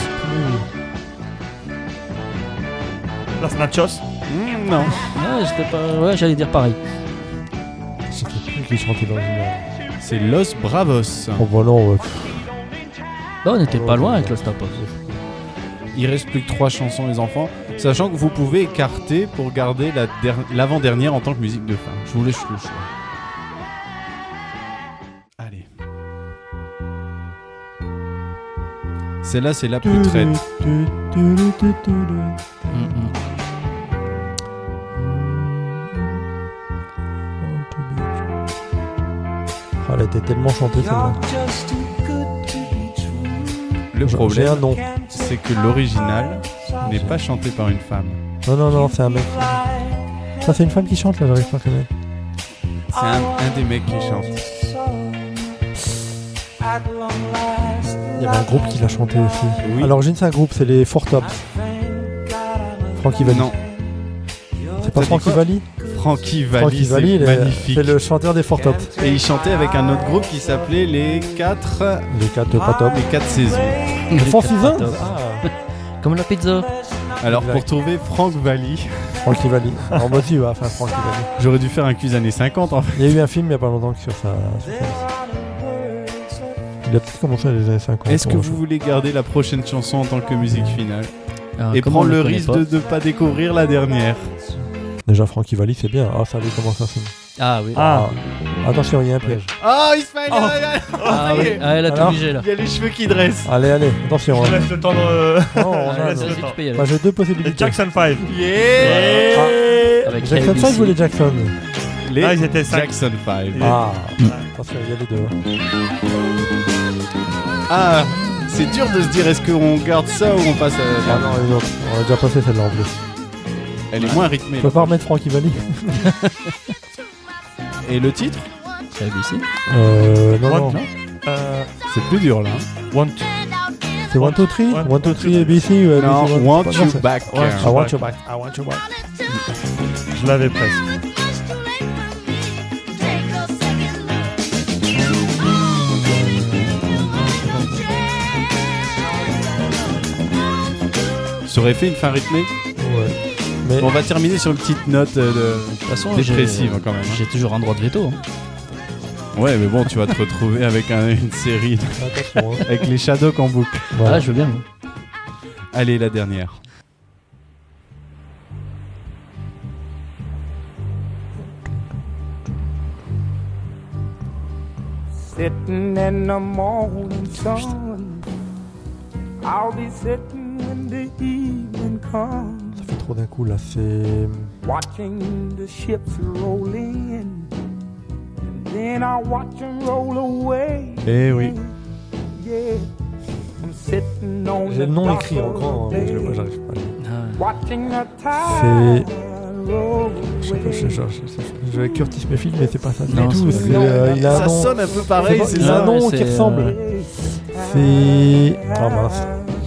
Las Nachos. Non. Ouais, j'étais pas... ouais, j'allais dire pareil. Je sais plus qui chantait l'original. C'est Los Bravos. Oh bah non, ouais. Bah, on était pas loin avec Las Tapas. Il reste plus que 3 chansons, les enfants. Sachant que vous pouvez écarter pour garder l'avant-dernière en tant que musique de fin. Je vous laisse le choix. Allez. Celle-là, c'est la plus traite. Ah, elle était tellement chantée celle-là. Le J'ai problème, un nom. c'est que l'original n'est pas chanté par une femme. Non, c'est un mec. Ça, c'est une femme qui chante là, j'arrive pas à connaître. C'est un des mecs qui chante. Il y avait un groupe qui l'a chanté aussi. Oui. À l'origine, c'est un groupe, c'est les Four Tops. Frankie Valli. Non. C'est pas Frankie Valli? Frankie Frankie Valli, Valli, c'est magnifique. c'est le chanteur des Four Tops. Et il chantait avec un autre groupe qui s'appelait les 4... Les 4 pas top. Les 4 saisons. Les 4 Seasons. Comme la pizza. Alors Exact. pour trouver Frank Valli, Frankie Valli. Alors moi aussi, ouais, enfin Frankie Valli. j'aurais dû faire un quiz années 50 en fait. Il y a eu un film il y a pas longtemps sur ça. Il a peut-être commencé dans les années 50. Est-ce que vous voulez garder la prochaine chanson en tant que musique finale Alors, et comme prendre on le connaît risque pas. de ne pas découvrir la dernière? Déjà Frankie Valli, c'est bien. Ah, ça allait commencer à sonner. Ah oui. Ah. Attention, il y a un piège. Oh, Ismaël, Ah oui. Ah, elle a tout Alors obligé là. il y a les cheveux qui dressent. Allez, attention. Je laisse le temps de... Oh, on a laisse le Vas-y, temps. tu peux y aller. Moi, j'ai deux Les possibilités. Jackson 5. Yeah Avec Jackson ABC. 5 ou les Jackson? Les Ah, ils étaient 5. Jackson 5. Ah, attention, il y a les deux. Ah, c'est dur de se dire est-ce qu'on garde ça ou on passe à la Ah non, les autres. On a déjà passé celle-là en plus. Elle est moins rythmée. Tu peux pas remettre Frankie Valli? Et le titre? C'est ABC. Non. C'est plus dur là. One, two. C'est 1, 2, 3 1, 2, 3 ABC ou Non, ABC, Want non, You c'est- Back. I want you back. I want you back. Je l'avais presque. Ça aurait fait une fin rythmée. Ouais. Mais Bon, on va terminer sur une petite note De toute façon, dépressive quand même. j'ai toujours un droit de veto. hein. Ouais, mais bon, tu vas te retrouver avec une série attention. Hein. avec les Shadocks en boucle. Voilà. Ah, je veux bien. moi. Allez, la dernière. Sitting in the morning sun, I'll be sitting when the evening comes, Ça fait trop d'un coup là, c'est. watching the ships roll in, and then I watch them roll away. Eh oui. Yeah, I'm sitting on J'ai the le nom dock écrit en of grand, the mais je le vois, bay, j'arrive pas à lire. watching the C'est. tide roll Je sais pas, away. je vais Curtis Mayfield, mais c'est pas ça du Non, tout. c'est- Il a un Ça nom. sonne un peu pareil, c'est Il a ça. un nom ouais, qui c'est, ressemble. C'est. Ah mince.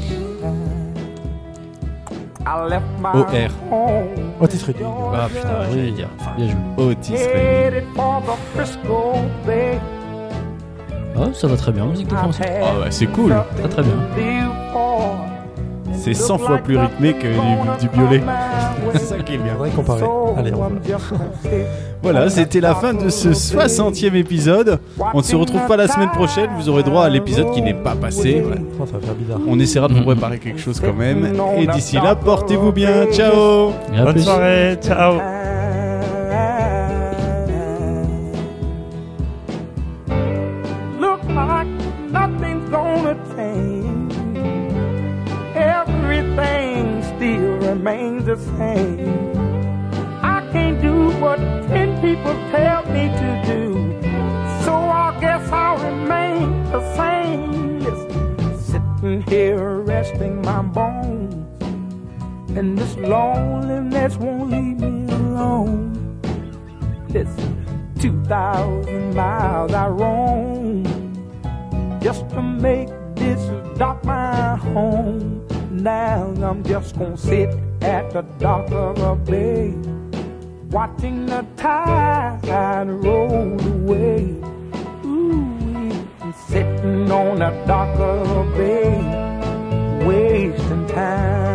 I left my OR. home, Otis Redding. Ah putain, je vais dire. Bien joué. Otis Redding. headed for the Frisco Bay. Ah, ça va très bien, musique de français. Ah ouais, c'est cool. Très très bien. C'est 100 fois plus rythmé que du violet. C'est ça qui est bien. Faudrait comparer. Allez, on va. Voilà, c'était la fin de ce 60e épisode. On ne se retrouve pas la semaine prochaine. Vous aurez droit à l'épisode qui n'est pas passé. Ouais. Oh, ça va faire bizarre. On essaiera de vous préparer quelque chose quand même. Et d'ici là, portez-vous bien. Ciao. Et à Bonne plus. soirée. Ciao. Look like nothing's gonna change. Everything still remains the same. I can't do what 10 people tell me to do, so I guess I'll remain the same. Listen, sitting here resting my bones, and this loneliness won't leave me alone. Listen, 2,000 miles I roam just to make this dock my home. Now I'm just gonna sit at the dock of a bay, watching the tide roll away. Ooh, I'm sitting on the dock of a bay, wasting time.